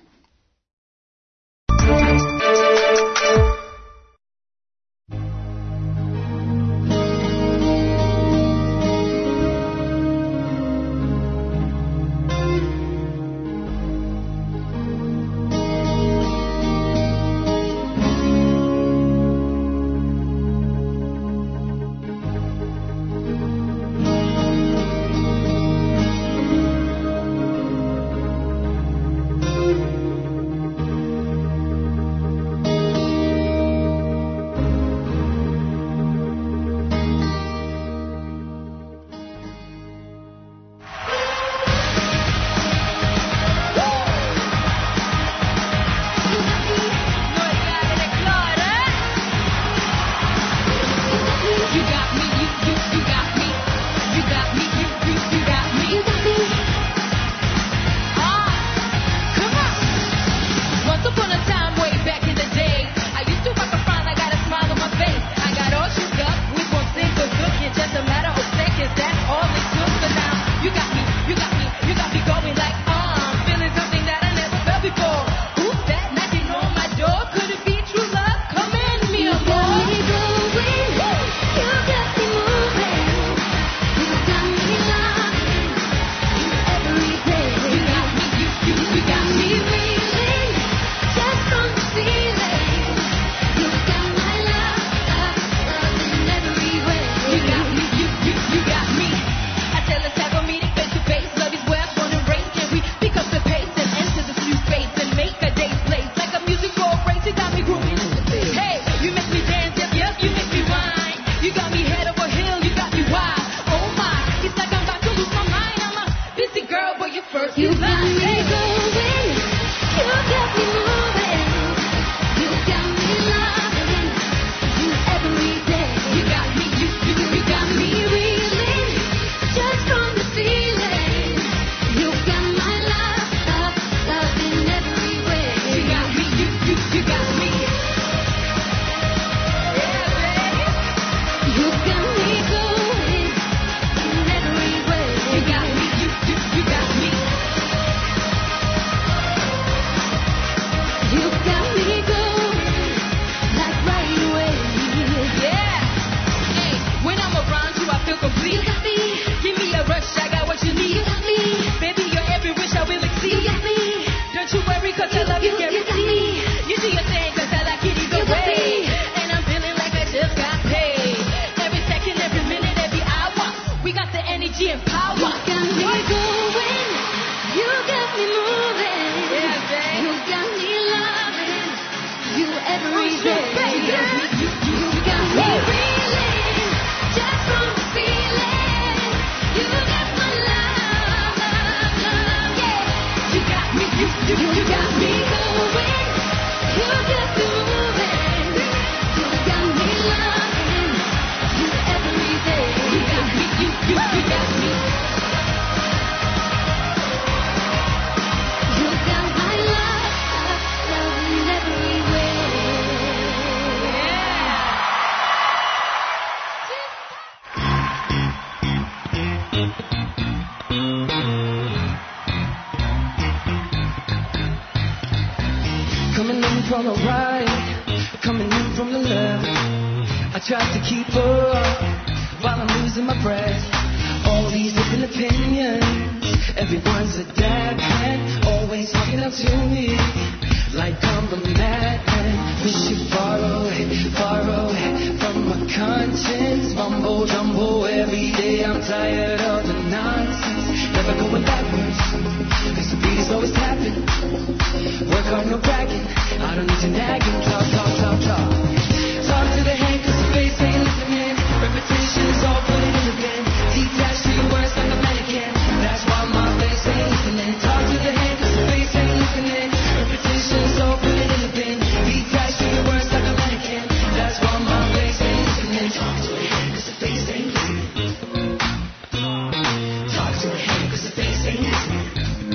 Coming in from the right, coming in from the left. I tried to keep up while I'm losing my breath. All these different opinions, everyone's a dad man, always talking out to me like I'm the madman. Wish you far away from my conscience. Mumbo jumbo every day, I'm tired of the nonsense. Never going backwards, cause the beat is always tapping. Work hard, no bragging, I don't need to nagging. Talk. Talk to the hand, cause the face ain't listening. Repetition is all put it in the bin. Detached to your words like a mannequin. That's why my face ain't listening. Talk to the hand, cause the face ain't listening. Repetition is all put it in the bin. Detached to your words like a mannequin. That's why my face ain't listening. Talk to the hand, cause the face ain't listening. Talk to the hand, cause the face ain't listening.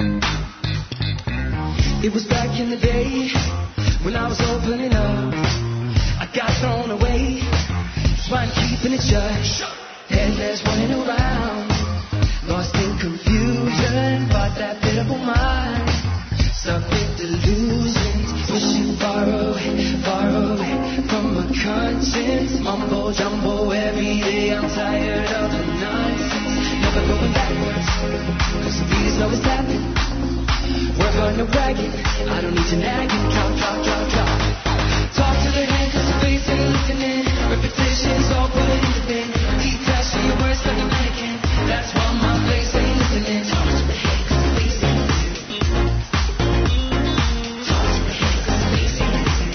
It was back in the day when I was opening up. I got thrown away, so I'm keeping it shut. Headless running around, lost in confusion, but that pitiful mind, stuck with delusions, wishing far away from my conscience. Mumbo jumbo every day, I'm tired of the nonsense. Never going backwards, cause the beat is always tapping. Work hard, no bragging, I don't need to nagging. Talk. Talk to the hand, cause the face ain't listening. Repetition's all put in the bin. Detached from your words like a mannequin. That's why my face ain't listening. Talk to the hand, cause the face ain't listening. Talk to the hand, cause the face ain't listening.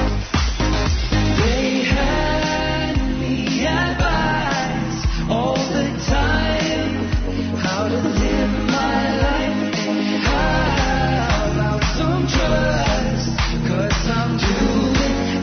They had me advice all the time how to live my life. Some trust, cause I'm doing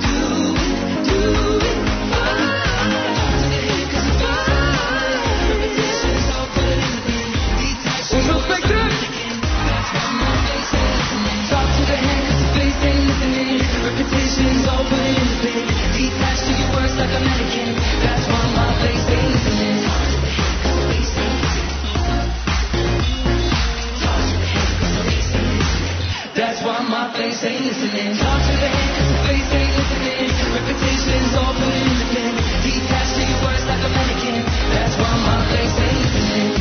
repetition's all put in the bin. Detached from your words. That's why my face ain't listening. Talk to the hand, cause the face ain't listening. Repetition's all put in the bin. Detached to your words like a mannequin. That's why my face ain't listening. Talk to the hand, cause the face ain't listening. Talk to the hand, cause the face ain't listening. That's why my face ain't listening. Talk to the hand, cause the face ain't listening. Repetition's all put in the bin. Detached to your words like a mannequin. That's why my face ain't listening.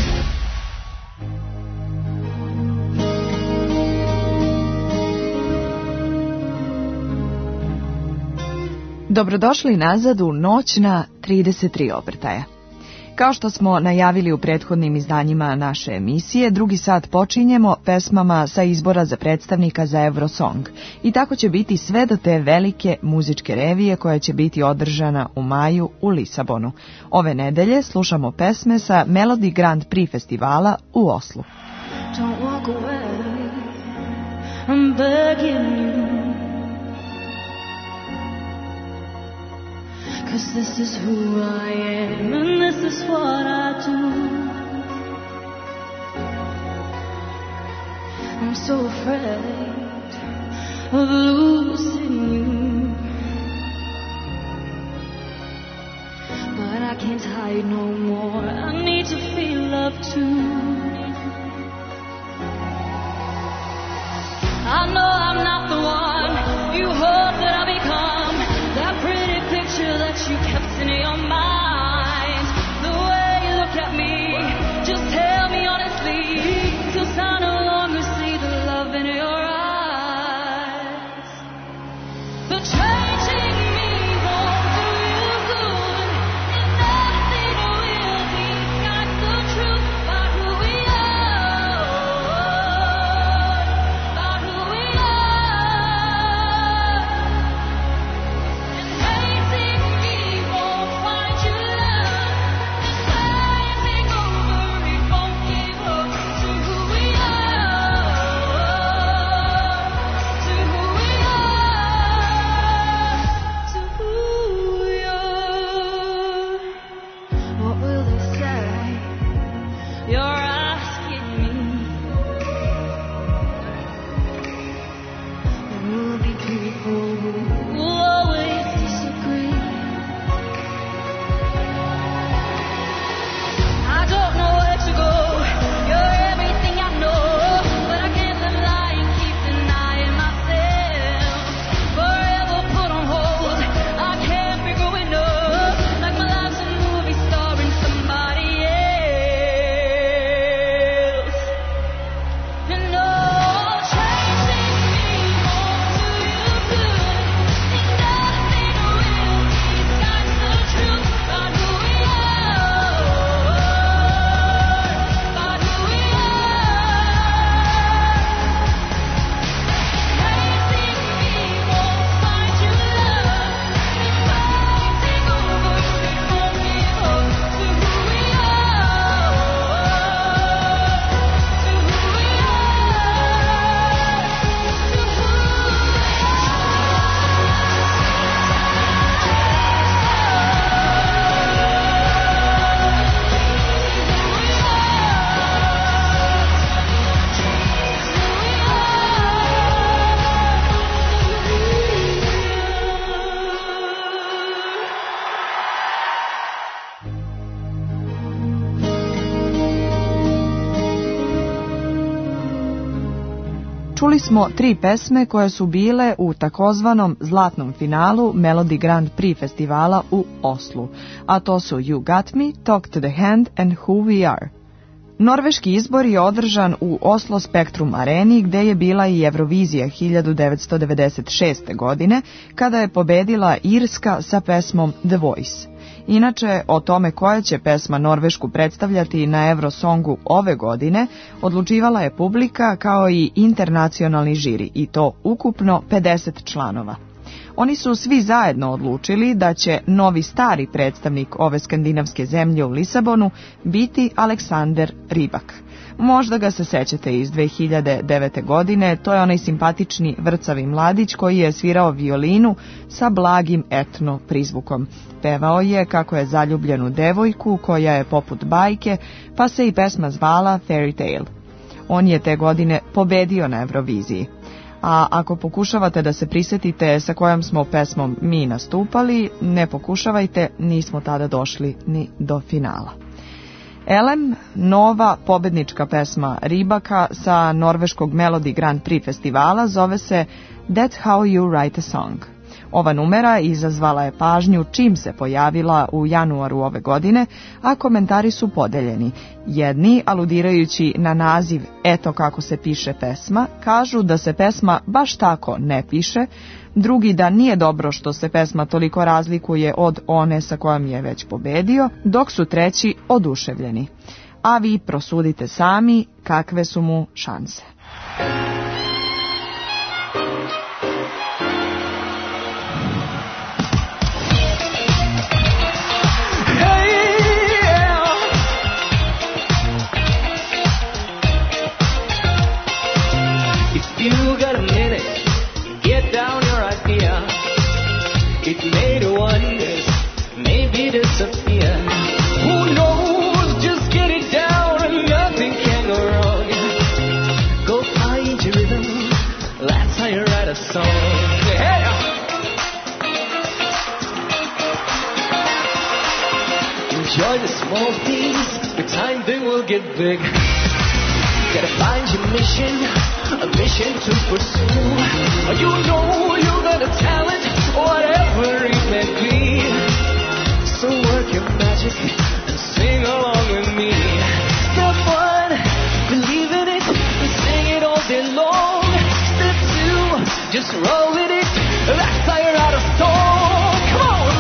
Dobrodošli nazad u Noć na 33 obrtaja. Kao što smo najavili u prethodnim izdanjima naše emisije, drugi sat počinjemo pesmama sa izbora za predstavnika za Eurosong. I tako će biti sve do te velike muzičke revije koja će biti održana u maju u Lisabonu. Ove nedelje slušamo pesme sa Melody Grand Prix festivala u Oslu. Don't walk away, I'm begging you. 'Cause this is who I am and this is what I do. I'm so afraid of losing you, but I can't hide no more. I need to feel love too. I know I'm not the one you hope that I'll become. That pretty picture that you kept in your mind. The way you look at me, just tell me honestly, 'cause I no longer see the love in your eyes. But changing me won't do you good, and nothing will disguise the truth about who we are, about who we are. smo 3 pesme koje su bile u takozvanom zlatnom finalu Melody Grand Prix festivala u Oslu, a to su You Got Me, Talk to the Hand and Who We Are. Norveški izbor je održan u Oslo Spektrum Areni, gde je bila i Eurovizija 1996. godine, kada je pobedila Irska sa pesmom The Voice. Inače, o tome koja će pesma Norvešku predstavljati na Eurosongu ove godine odlučivala je publika kao i internacionalni žiri, i to ukupno 50 članova. Oni su svi zajedno odlučili da će novi stari predstavnik ove skandinavske zemlje u Lisabonu biti Aleksander Rybak. Možda ga se sećate iz 2009. godine, to je onaj simpatični vrcavi mladić koji je svirao violinu sa blagim etno prizvukom. Pevao je kako je zaljubljen u devojku koja je poput bajke, pa se i pesma zvala Fairy Tale. On je te godine pobedio na Euroviziji. A ako pokušavate da se prisetite sa kojom smo pesmom mi nastupali, ne pokušavajte, nismo tada došli ni do finala. Elem, nova pobednička pesma Rybaka sa norveškog Melody Grand Prix festivala zove se That's How You Write a Song. Ova numera izazvala je pažnju čim se pojavila u januaru ove godine, a komentari su podeljeni. Jedni, aludirajući na naziv Eto kako se piše pesma, kažu da se pesma baš tako ne piše, drugi da nije dobro što se pesma toliko razlikuje od one sa kojom je već pobedio, dok su treći oduševljeni. A vi prosudite sami kakve su mu šanse. You got a minute, get down your idea. It made wonders, maybe disappear. Who knows, just get it down and nothing can go wrong. Go find your rhythm, that's how you write a song. Hey! Enjoy the small things, the time thing will get big. Gotta find your mission, a mission to pursue. You know you got a talent, whatever it may be. So work your magic and sing along with me. Step 1, believe in it and sing it all day long. Step 2, just roll with it, that's how you write a song. Come on!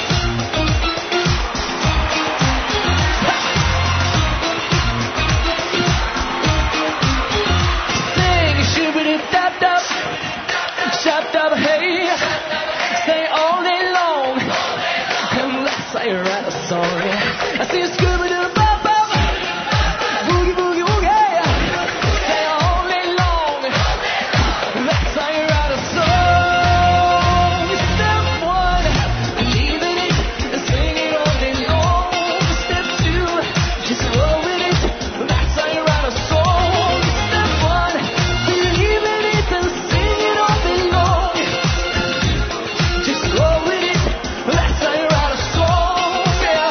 Shut up, hey, stay all day long, and that's how you write a song. I see you screaming in the bop, boogie, boogie, woogie, stay all day long, and that's how you write a song. Step 1, believe in it, and sing it all day long. Step 2, just roll with it, that's how you write a song. Step 1, believe in it and sing it all day long. Just roll with it, that's how you write a song, yeah.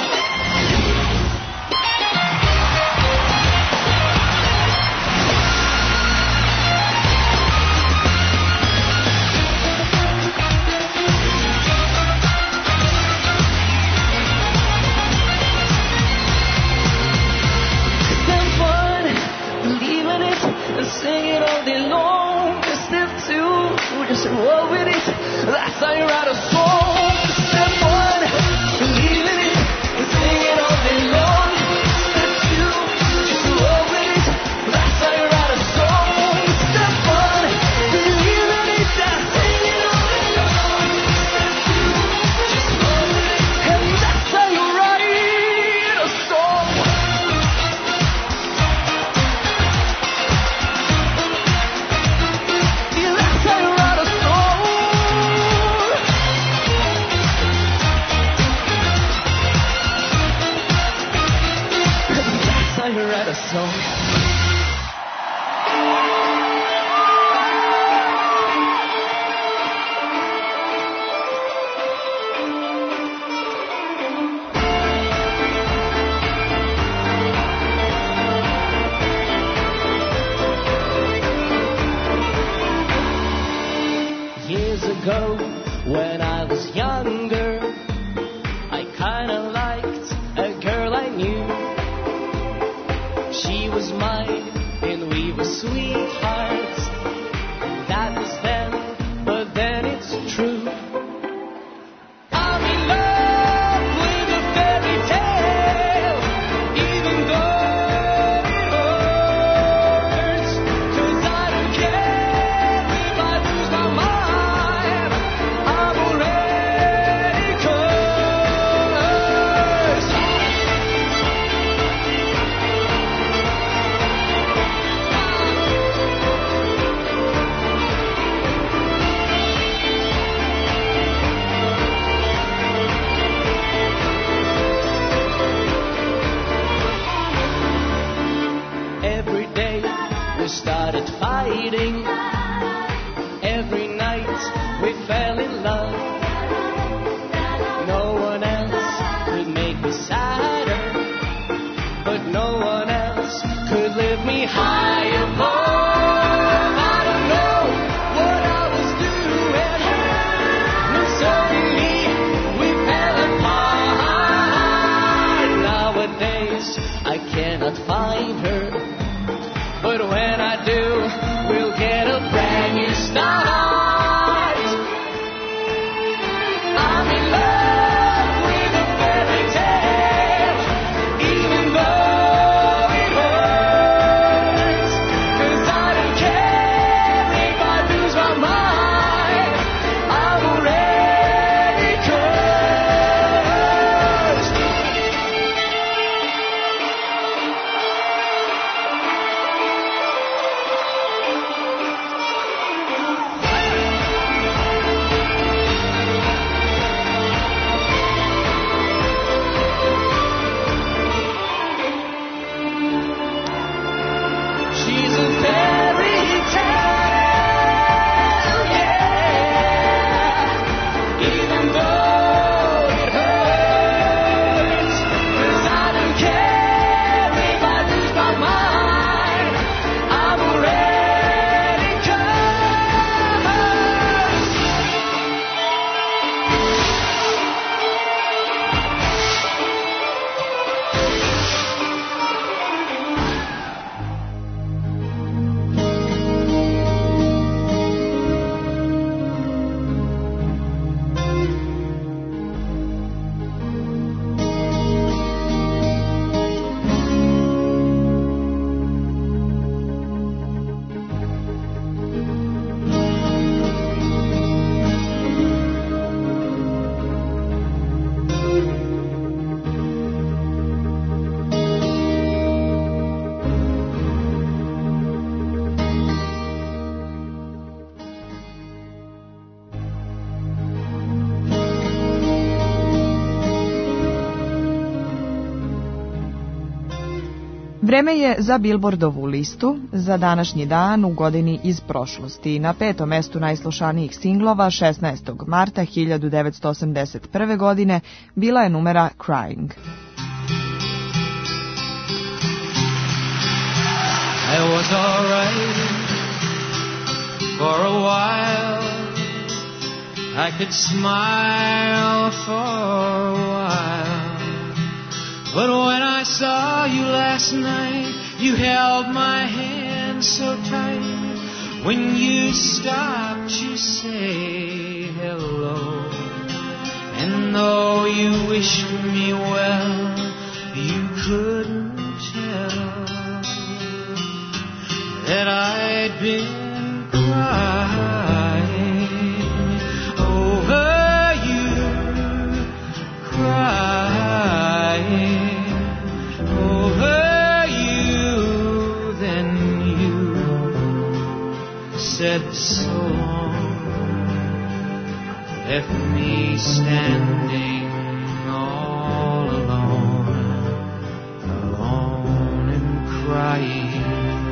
Step 1, believe in it and sing it all day long. Step 2, just roll with it, that's how you write a song. Step 1, believe in it and sing it all day long. Step 2, just roll with it, that's how you write a song. Step 1, believe in it and sing it all day long. Step 2, just roll with it, and that's how you write a song. Yeah, that's how you write a song. That's how you write a song. younger, I kinda liked a girl I knew. She was mine and we were sweethearts. That was then, but then it's true. I'm in love with a fairy tale, even though it hurts. 'Cause I don't care if I lose my mind, I'm already cursed. Every day we started fighting. Every night we fell in love. No one else could make me sadder, but no one else could lift me high above. I don't know what I was doing, but suddenly we fell apart. Nowadays I cannot find her, but when I do, we'll get a brand new start. I'm in love with a fairy tale, even though it hurts. 'Cause I don't care if I lose my mind, I'm already cursed. She's a fairy tale, yeah, even though it hurts. 'Cause I don't care if I lose my mind, I'm already cursed. Vreme je za Billboardovu listu za današnji dan u godini iz prošlosti. Na 5. mestu najslušanijih singlova 16. marta 1981. godine bila je numera Crying. I was alright for a while. I could smile for a while. But when I saw you last night, you held my hand so tight. When you stopped, you say hello. And though you wished me well, you couldn't tell that I'd been crying over you, crying over you. Then you said so long, left me standing all alone, alone and crying,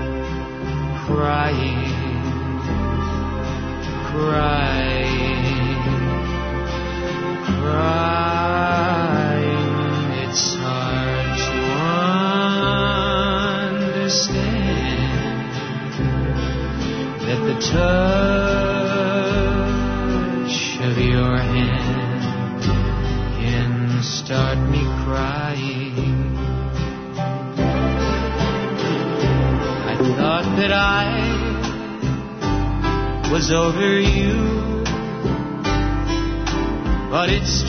crying, crying, crying. It's hard to understand that the touch of your hand start me crying. I thought that I was over you, but it's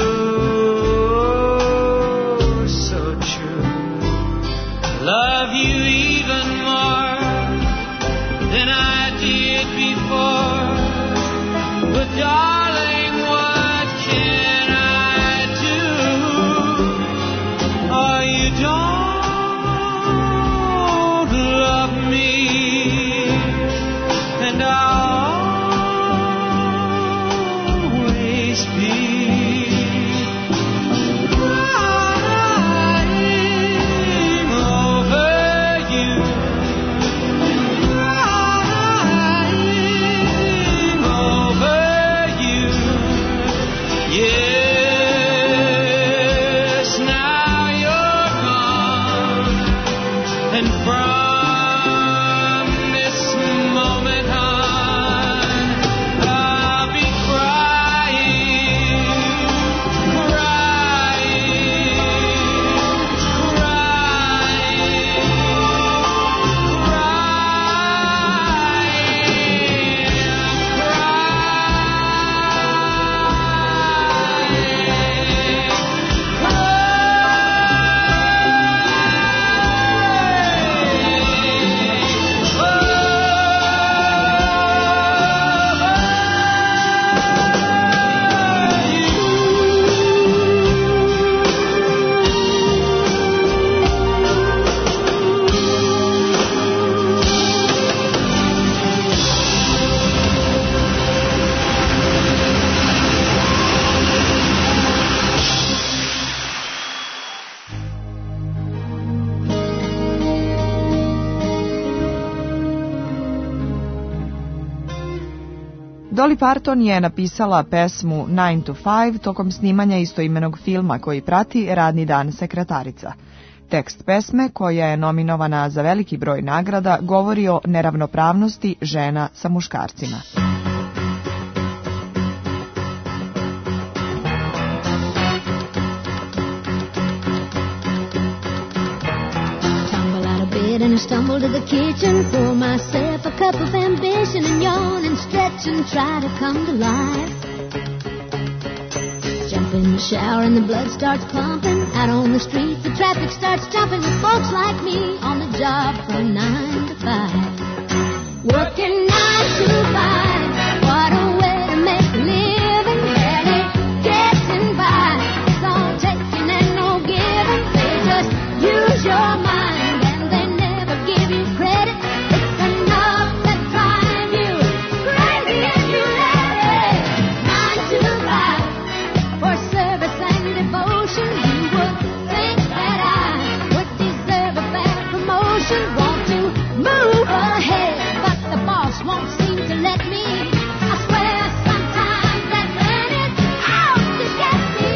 true, so true. Love you even more than I did before, but darling, what can I do? Oh, you don't love me, and I'll always be crying over you, crying over you. Yes, now you're gone, and from this moment on, I'll be crying, Dolly Parton je napisala pesmu 9 to 5 tokom snimanja istoimenog filma koji prati radni dan sekretarica. Tekst pesme, koja je nominovana za veliki broj nagrada, govori o neravnopravnosti žena sa muškarcima. And I stumble to the kitchen, pour myself a cup of ambition and yawn and stretch and try to come to life. Jump in the shower and the blood starts pumping. Out on the street the traffic starts jumping with folks like me on the job from 9 to 5. Working 9 to 5, what a way to make a living. Barely getting by, it's all taking and no giving. They just use your mind. Want to move ahead, but the boss won't seem to let me. I swear sometimes that man is out to get me.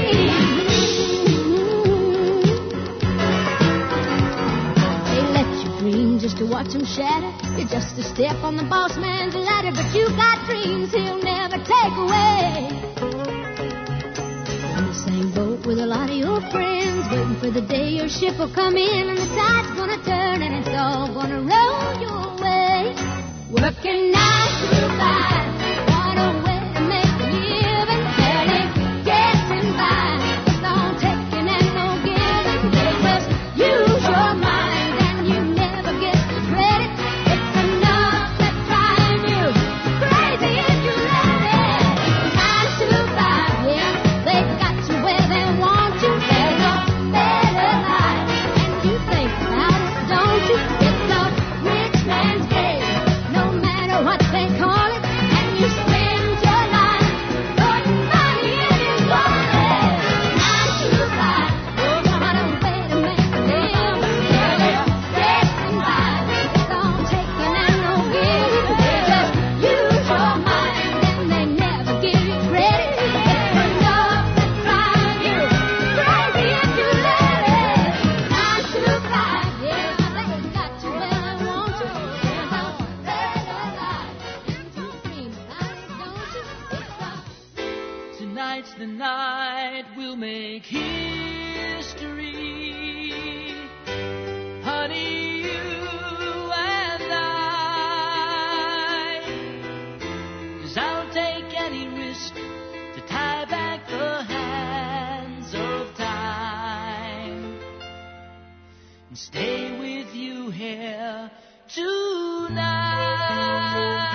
They let you dream just to watch them shatter. You're just a step on the boss man's ladder, but you got dreams he'll never take away. In the same boat with a lot of your friends, waiting for the day your ship will come in and the tide's gonna turn and it's all gonna roll your way. Working 9 to 5, what a way to make a living. Barely getting by, it's all taking and no giving. They just use your mind and you never get the credit. It's enough to drive you crazy if you let it. 9 to 5, yeah, they got you where they want you. There's a better life, and you think about it, don't you? It's a rich man's game, no matter what they call it. And night we'll make history. Honey, you and I. 'Cause I'll take any risk to tie back the hands of time and stay with you here tonight.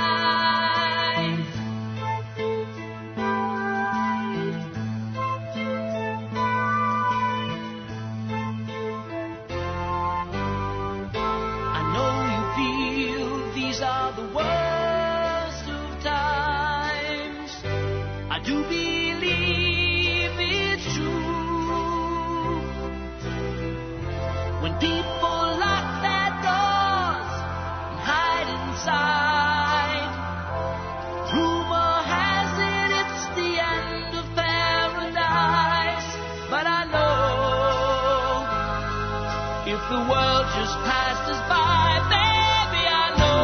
I know you feel these are the worst of times. I do believe it's true. When people lock their doors and hide inside, rumor has it it's the end of paradise. But I know if the world just passed us by, baby, I know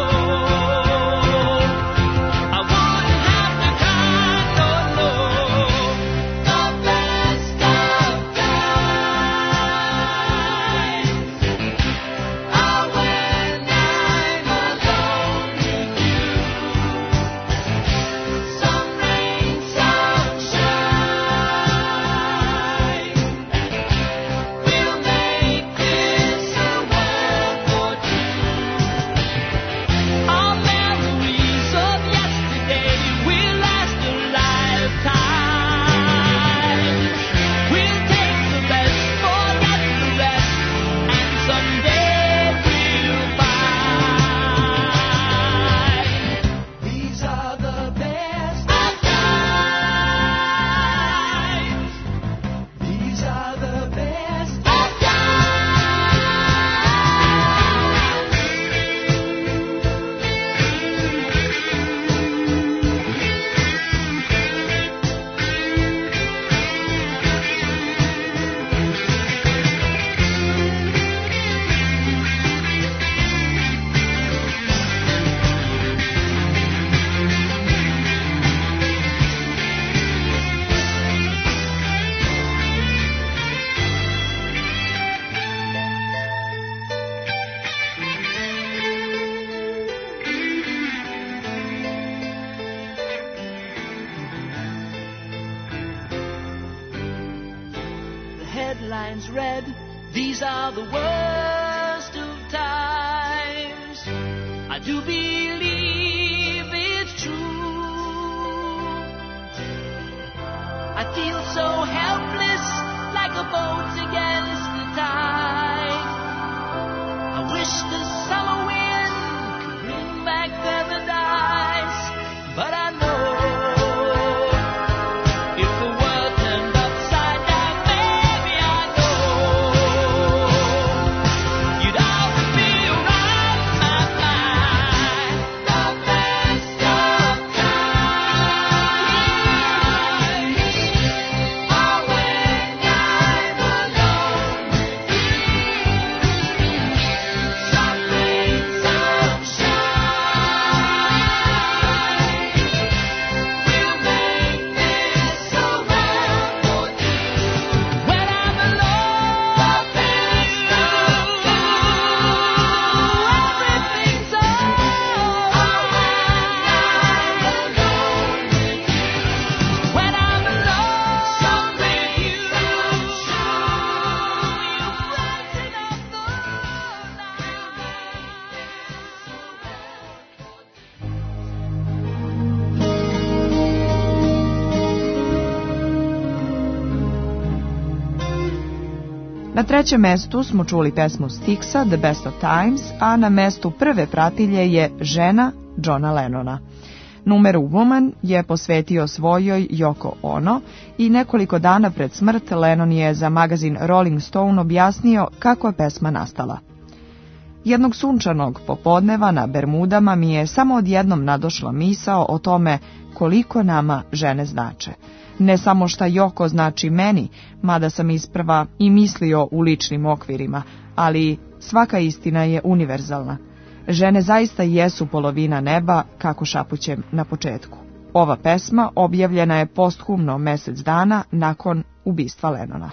I wouldn't have to cry, no, no. The best of times are when I'm alone with you. Some rain, some shine. We'll make this a world for two. Our memories of yesterday will last a lifetime. We'll take the best, forget the rest, and someday we'll find these are the best of times. These are the best of The headlines read, these are the worst of times. I do believe it's true. I feel so helpless, like a boat against the tide. I wish the summer wind could bring back paradise. But I know if the world turned upside down, baby, I know you'd always be around my mind. The best of times are when I'm alone with you. Some rain, some shine. We'll make this a world for two. When I'm alone, the best of times, everything's alright. When I'm alone with you, some rain, some shine. You brighten up the Na trećem mestu smo čuli pesmu Styxa, The Best of Times, a na mestu prve pratilje je Žena Johna Lennona. Numeru Woman je posvetio svojoj Yoko Ono i nekoliko dana pred smrt Lennon je za magazin Rolling Stone objasnio kako je pesma nastala. Jednog sunčanog popodneva na Bermudama mi je samo odjednom nadošla misao o tome koliko nama žene znače. Ne samo šta Yoko znači meni, mada sam isprva i mislio u ličnim okvirima, ali svaka istina je univerzalna. Žene zaista jesu polovina neba, kako šapućem na početku. Ova pesma objavljena je posthumno mesec dana nakon ubistva Lennona.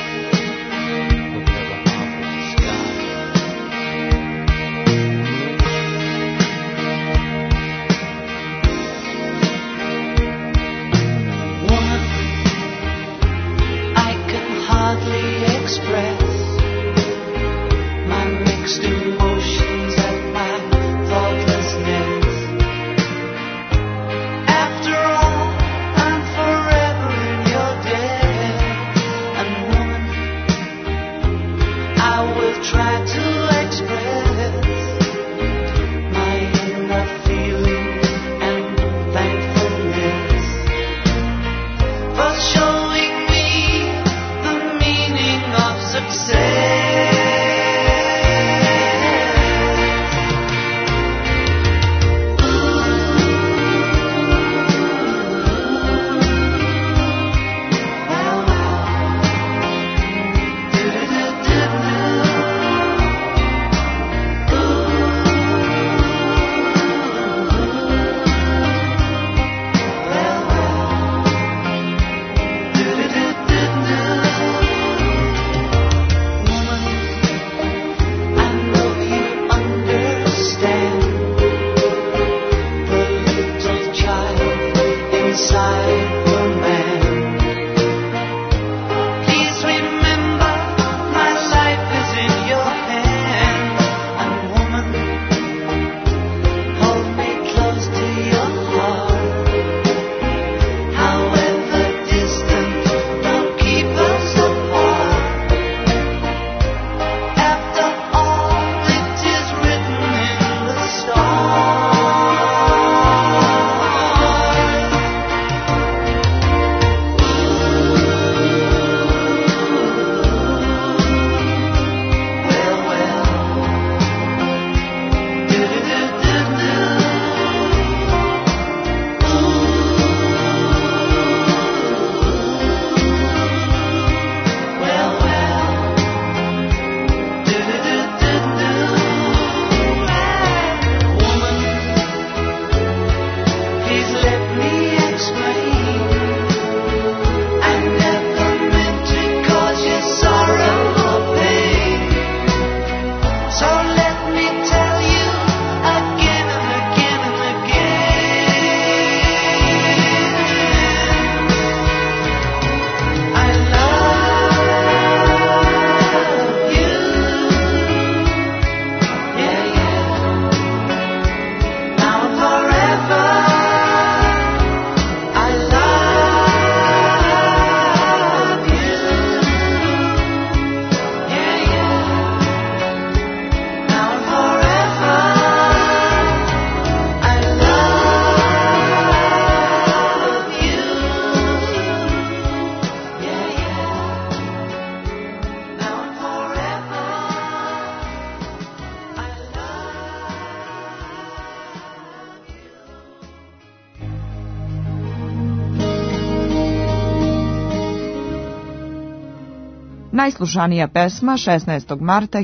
Najslušanija pesma 16. marta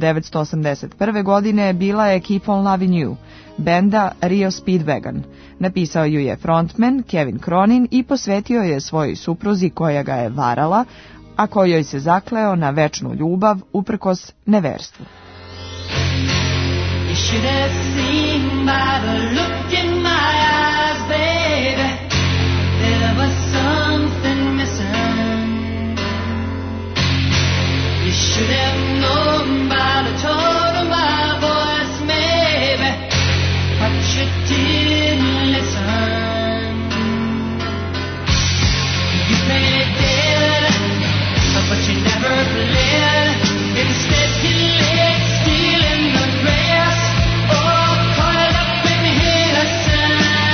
1981. godine bila je Keep on Loving You, benda Rio Speedwagon. Napisao ju je frontman Kevin Cronin i posvetio je svojoj supruzi koja ga je varala, a kojoj se zakleo na večnu ljubav uprkos neverstvu. You should have seen by the look in my eyes, baby, there was something missing. You should have known by the tone of my voice, maybe, but you didn't listen. You played dead, but you never played. Instead you laid still in the grass, all caught up in innocence.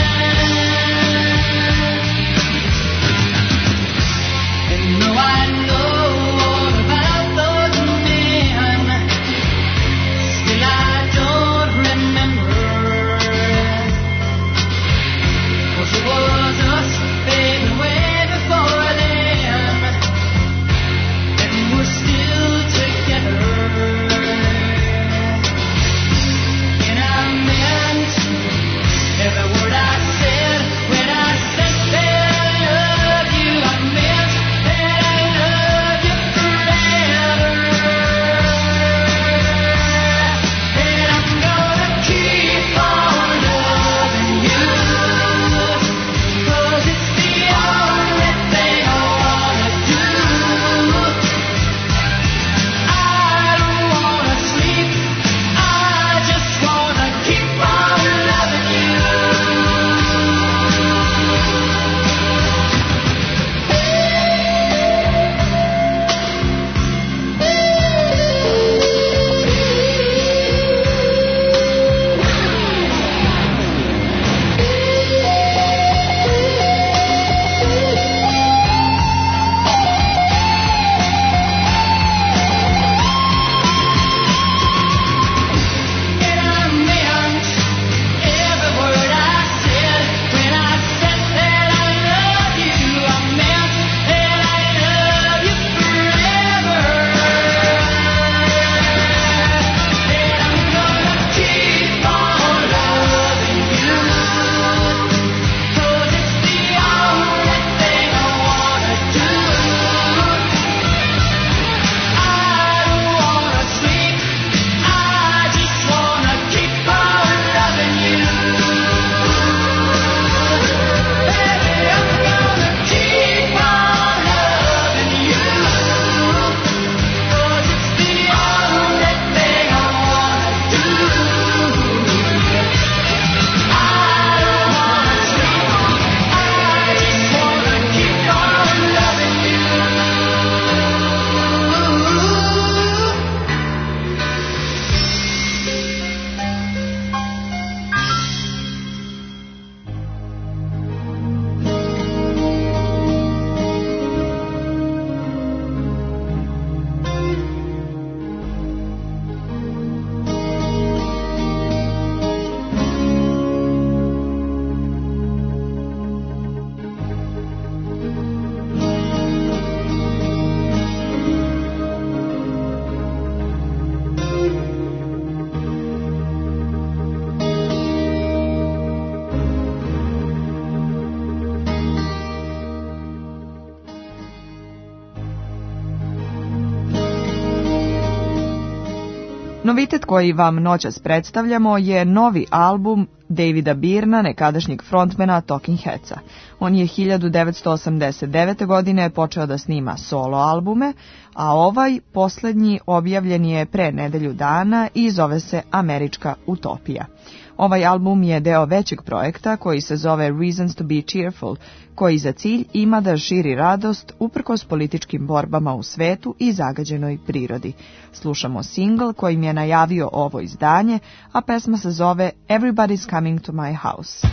Novitet koji vam noćas predstavljamo je novi album Davida Byrna, nekadašnjeg frontmana Talking Headsa. On je 1989. godine počeo da snima solo albume, a ovaj poslednji objavljen je pre nedelju dana i zove se Američka utopija. Ovaj album je deo većeg projekta koji se zove Reasons to be Cheerful, koji za cilj ima da širi radost uprkos političkim borbama u svetu i zagađenoj prirodi. Slušamo singl kojim je najavio ovo izdanje, a pesma se zove Everybody's Coming to My House.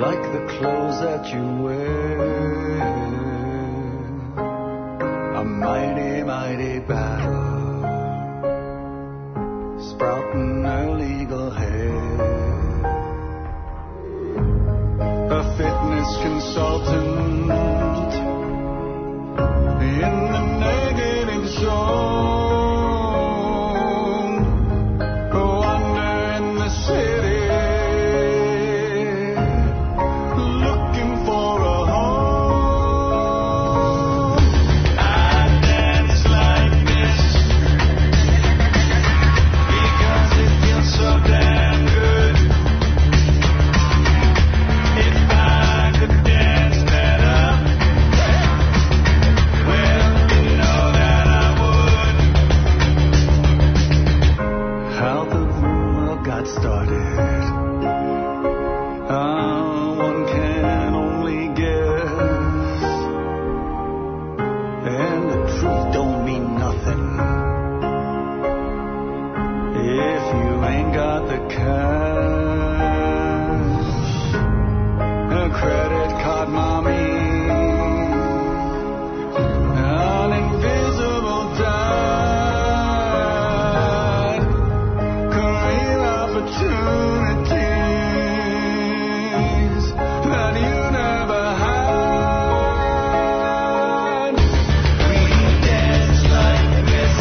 like the clothes that you wear. A mighty, mighty battle, sprouting her legal hair. A fitness consultant in the negative zone, wandering the city, looking for a home. I dance like this because it feels so damn good. If I could dance better, well, you know that I would. How the rumor got started, one can only guess, and the truth don't mean nothing if you ain't got the cash. A credit card mommy, an invisible dad, career opportunities that you never had. We dance like this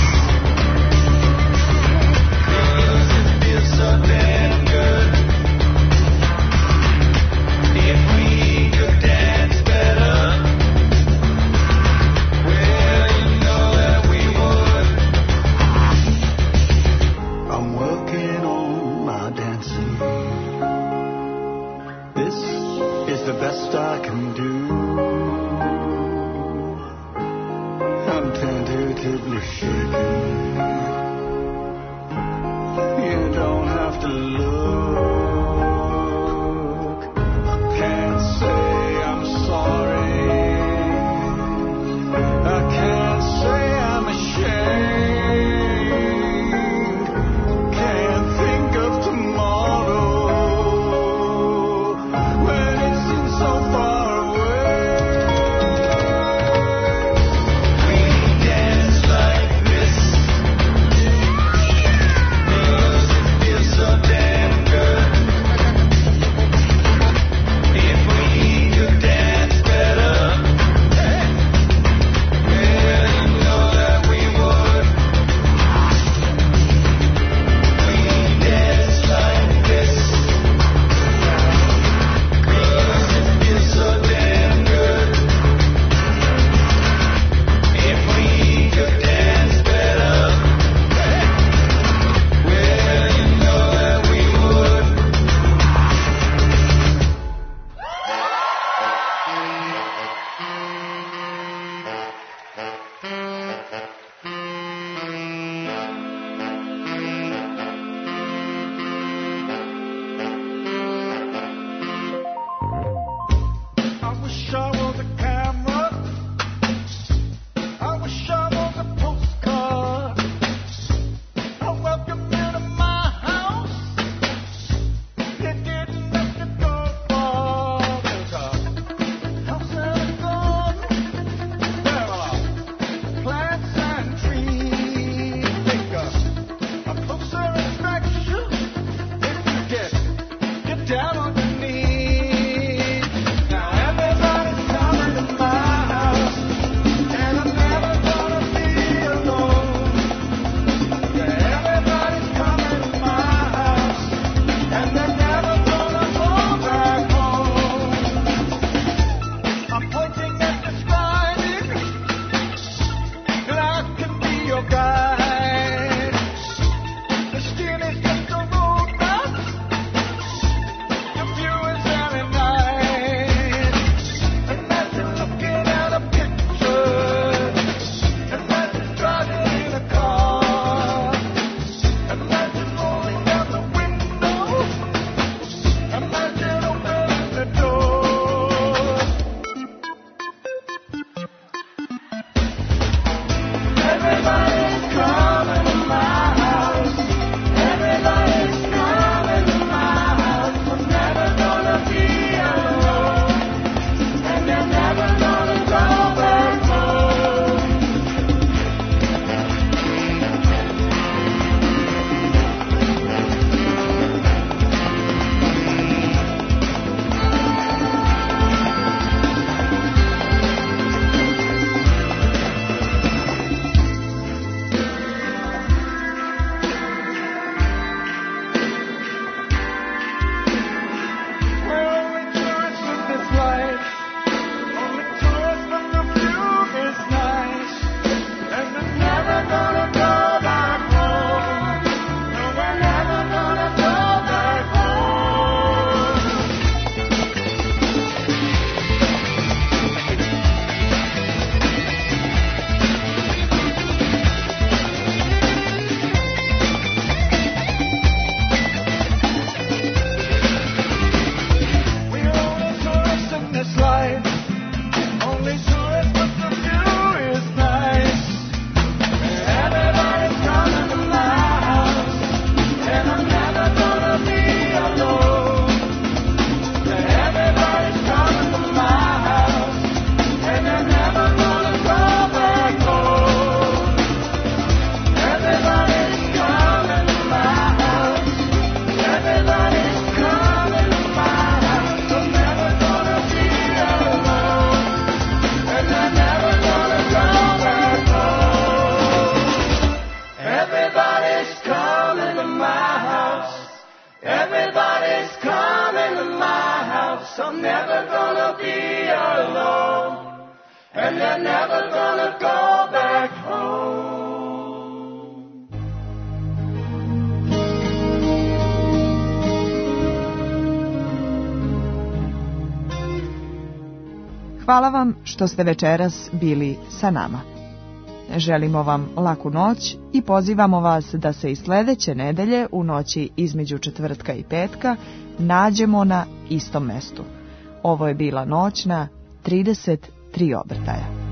because it feels so damn good. If we could dance better, well, you know that we would. I'm working on my dancing. This is the best I can do. I'm tentatively shaking. You don't have to look. Can't say I'm sorry. I can't say I'm ashamed. Can't think of tomorrow when it seems so far away. We dance like this because it feels so damn good. If we could dance better, well, you know that we would. We dance like this because it feels so damn good. If we could dance better, well, you know that we would. I wish I was a camera. I wish I was a postcard. I welcome you to my house. You didn't have to go far. There's a house and a garden. There are plants and trees. Take a closer inspection if you get down on your knees. Now everybody's coming to my house, and I'm never gonna be alone. Yeah, everybody's coming to my house, and they're never gonna go back home. I'm pointing and describing, and I can be your guide. The skin is just a roadmap. Your I'm never gonna be alone, and they're never gonna go back home. Hvala vam što ste večeras bili sa nama. Želimo vam laku noć i pozivamo vas da se i sledeće nedelje u noći između četvrtka i petka nađemo na istom mestu. Ovo je bila noć na 33 obrtaja.